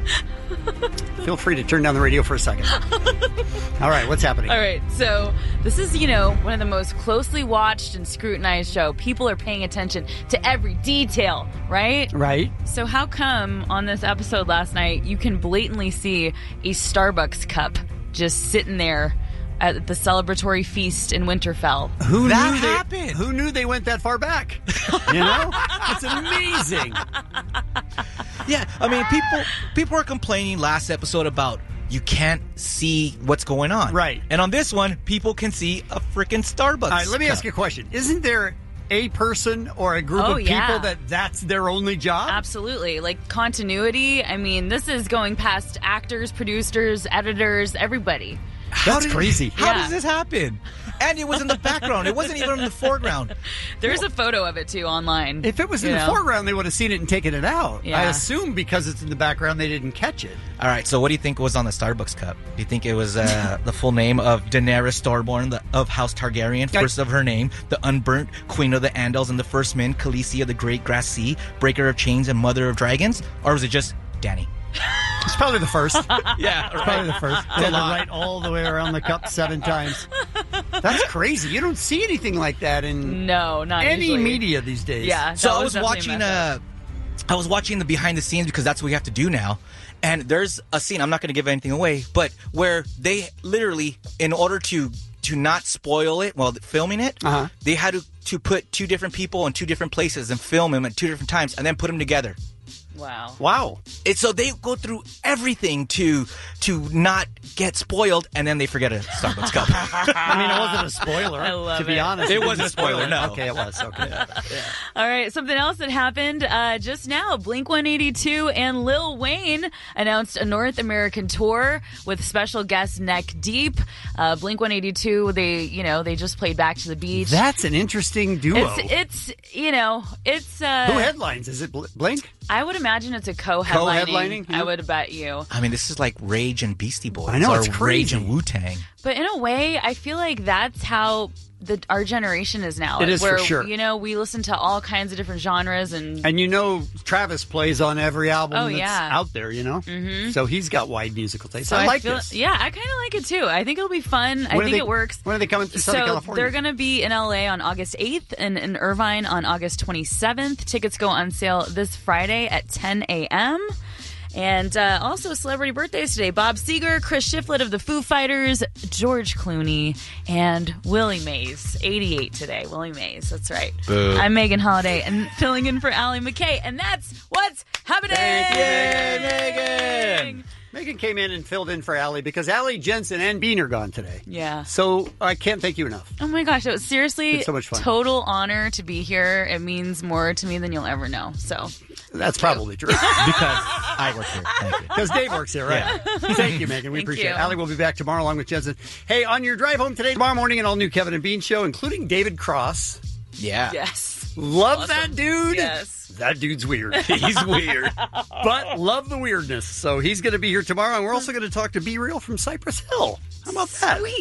feel free to turn down the radio for a second. All right, what's happening? All right, so this is, you know, one of the most closely watched and scrutinized show. People are paying attention to every detail, right? Right. So how come on this episode last night you can blatantly see a Starbucks cup just sitting there at the celebratory feast in Winterfell? Who That knew they- happened. who knew they went that far back? You know, it's amazing. Yeah, I mean, people people were complaining last episode about you can't see what's going on. Right. And on this one, people can see a freaking Starbucks. All right, let me cup. ask you a question. Isn't there a person or a group Oh, of people yeah. that that's their only job? Absolutely. Like continuity. I mean, this is going past actors, producers, editors, everybody. That's crazy. How does this happen? And it was in the background. It wasn't even in the foreground. There's a photo of it too online. If it was in You the know? foreground, they would have seen it and taken it out. I Yeah. assume because it's in the background, they didn't catch it. All right, so what do you think was on the Starbucks cup? Do you think it was uh, the full name of Daenerys Starborn the, of House Targaryen, first of her name, the unburnt Queen of the Andals and the First Men, Khaleesi of the Great Grass Sea, Breaker of Chains and Mother of Dragons? Or was it just Dany? It's probably the first. Yeah, It's probably the first. It's a They had to lot. write all the way around the cup seven times. That's crazy. You don't see anything like that in no, not any usually. media these days. Yeah. So that I was definitely a watching mess uh I was watching the behind the scenes because that's what we have to do now. And there's a scene, I'm not going to give anything away, but where they literally, in order to to not spoil it while filming it, uh-huh. they had to, to put two different people in two different places and film them at two different times and then put them together. Wow. Wow. It's so they go through everything to to not get spoiled, and then they forget a Starbucks cup. I mean, it wasn't a spoiler. I love to be it. honest, It wasn't a spoiler, no. Okay, it was. Okay. All right, something else that happened uh, just now. Blink one eighty-two and Lil Wayne announced a North American tour with special guest Neck Deep. Uh, Blink one eighty-two, they, you know, they just played Back to the Beach. That's an interesting duo. It's, it's you know, it's... Uh, Who headlines? Is it Bl- Blink? I would imagine it's a co-headlining. Co-headlining, yeah. I would bet you. I mean, this is like Rage and Beastie Boys. I know, or it's crazy. Rage and Wu-Tang. But in a way, I feel like that's how the our generation is now. It is for where, sure. You know, we listen to all kinds of different genres and... And you know, Travis plays on every album Oh, that's yeah. out there, you know? Mhm. So he's got wide musical taste. So I like feel, this. Yeah, I kind of like it too. I think it'll be fun. I When are think they- it works. When are they coming to So Southern California? they're going to be in L A on August eighth and in Irvine on August twenty-seventh. Tickets go on sale this Friday at ten a.m. And uh, also celebrity birthdays today. Bob Seger, Chris Shiflett of the Foo Fighters, George Clooney, and Willie Mays. eighty-eight today. Willie Mays. That's right. Boo. I'm Megan Holiday and filling in for Allie McKay. And that's what's happening. Thank you, Megan. Megan came in and filled in for Allie because Allie, Jensen, and Bean are gone today. Yeah. So I can't thank you enough. Oh my gosh, it was seriously It's so much fun. total honor to be here. It means more to me than you'll ever know. So That's probably true. Because I work here. Thank you. Because Dave works here, right? Thank you, Megan. We Thank appreciate you. it. Allie will be back tomorrow along with Jensen. Hey, on your drive home today, tomorrow morning, an all-new Kevin and Bean show, including David Cross. Yeah. yes. Love Awesome. that dude. Yes. That dude's weird. He's weird. But love the weirdness. So he's going to be here tomorrow, and we're also going to talk to Be Real from Cypress Hill. How about that? Sweet.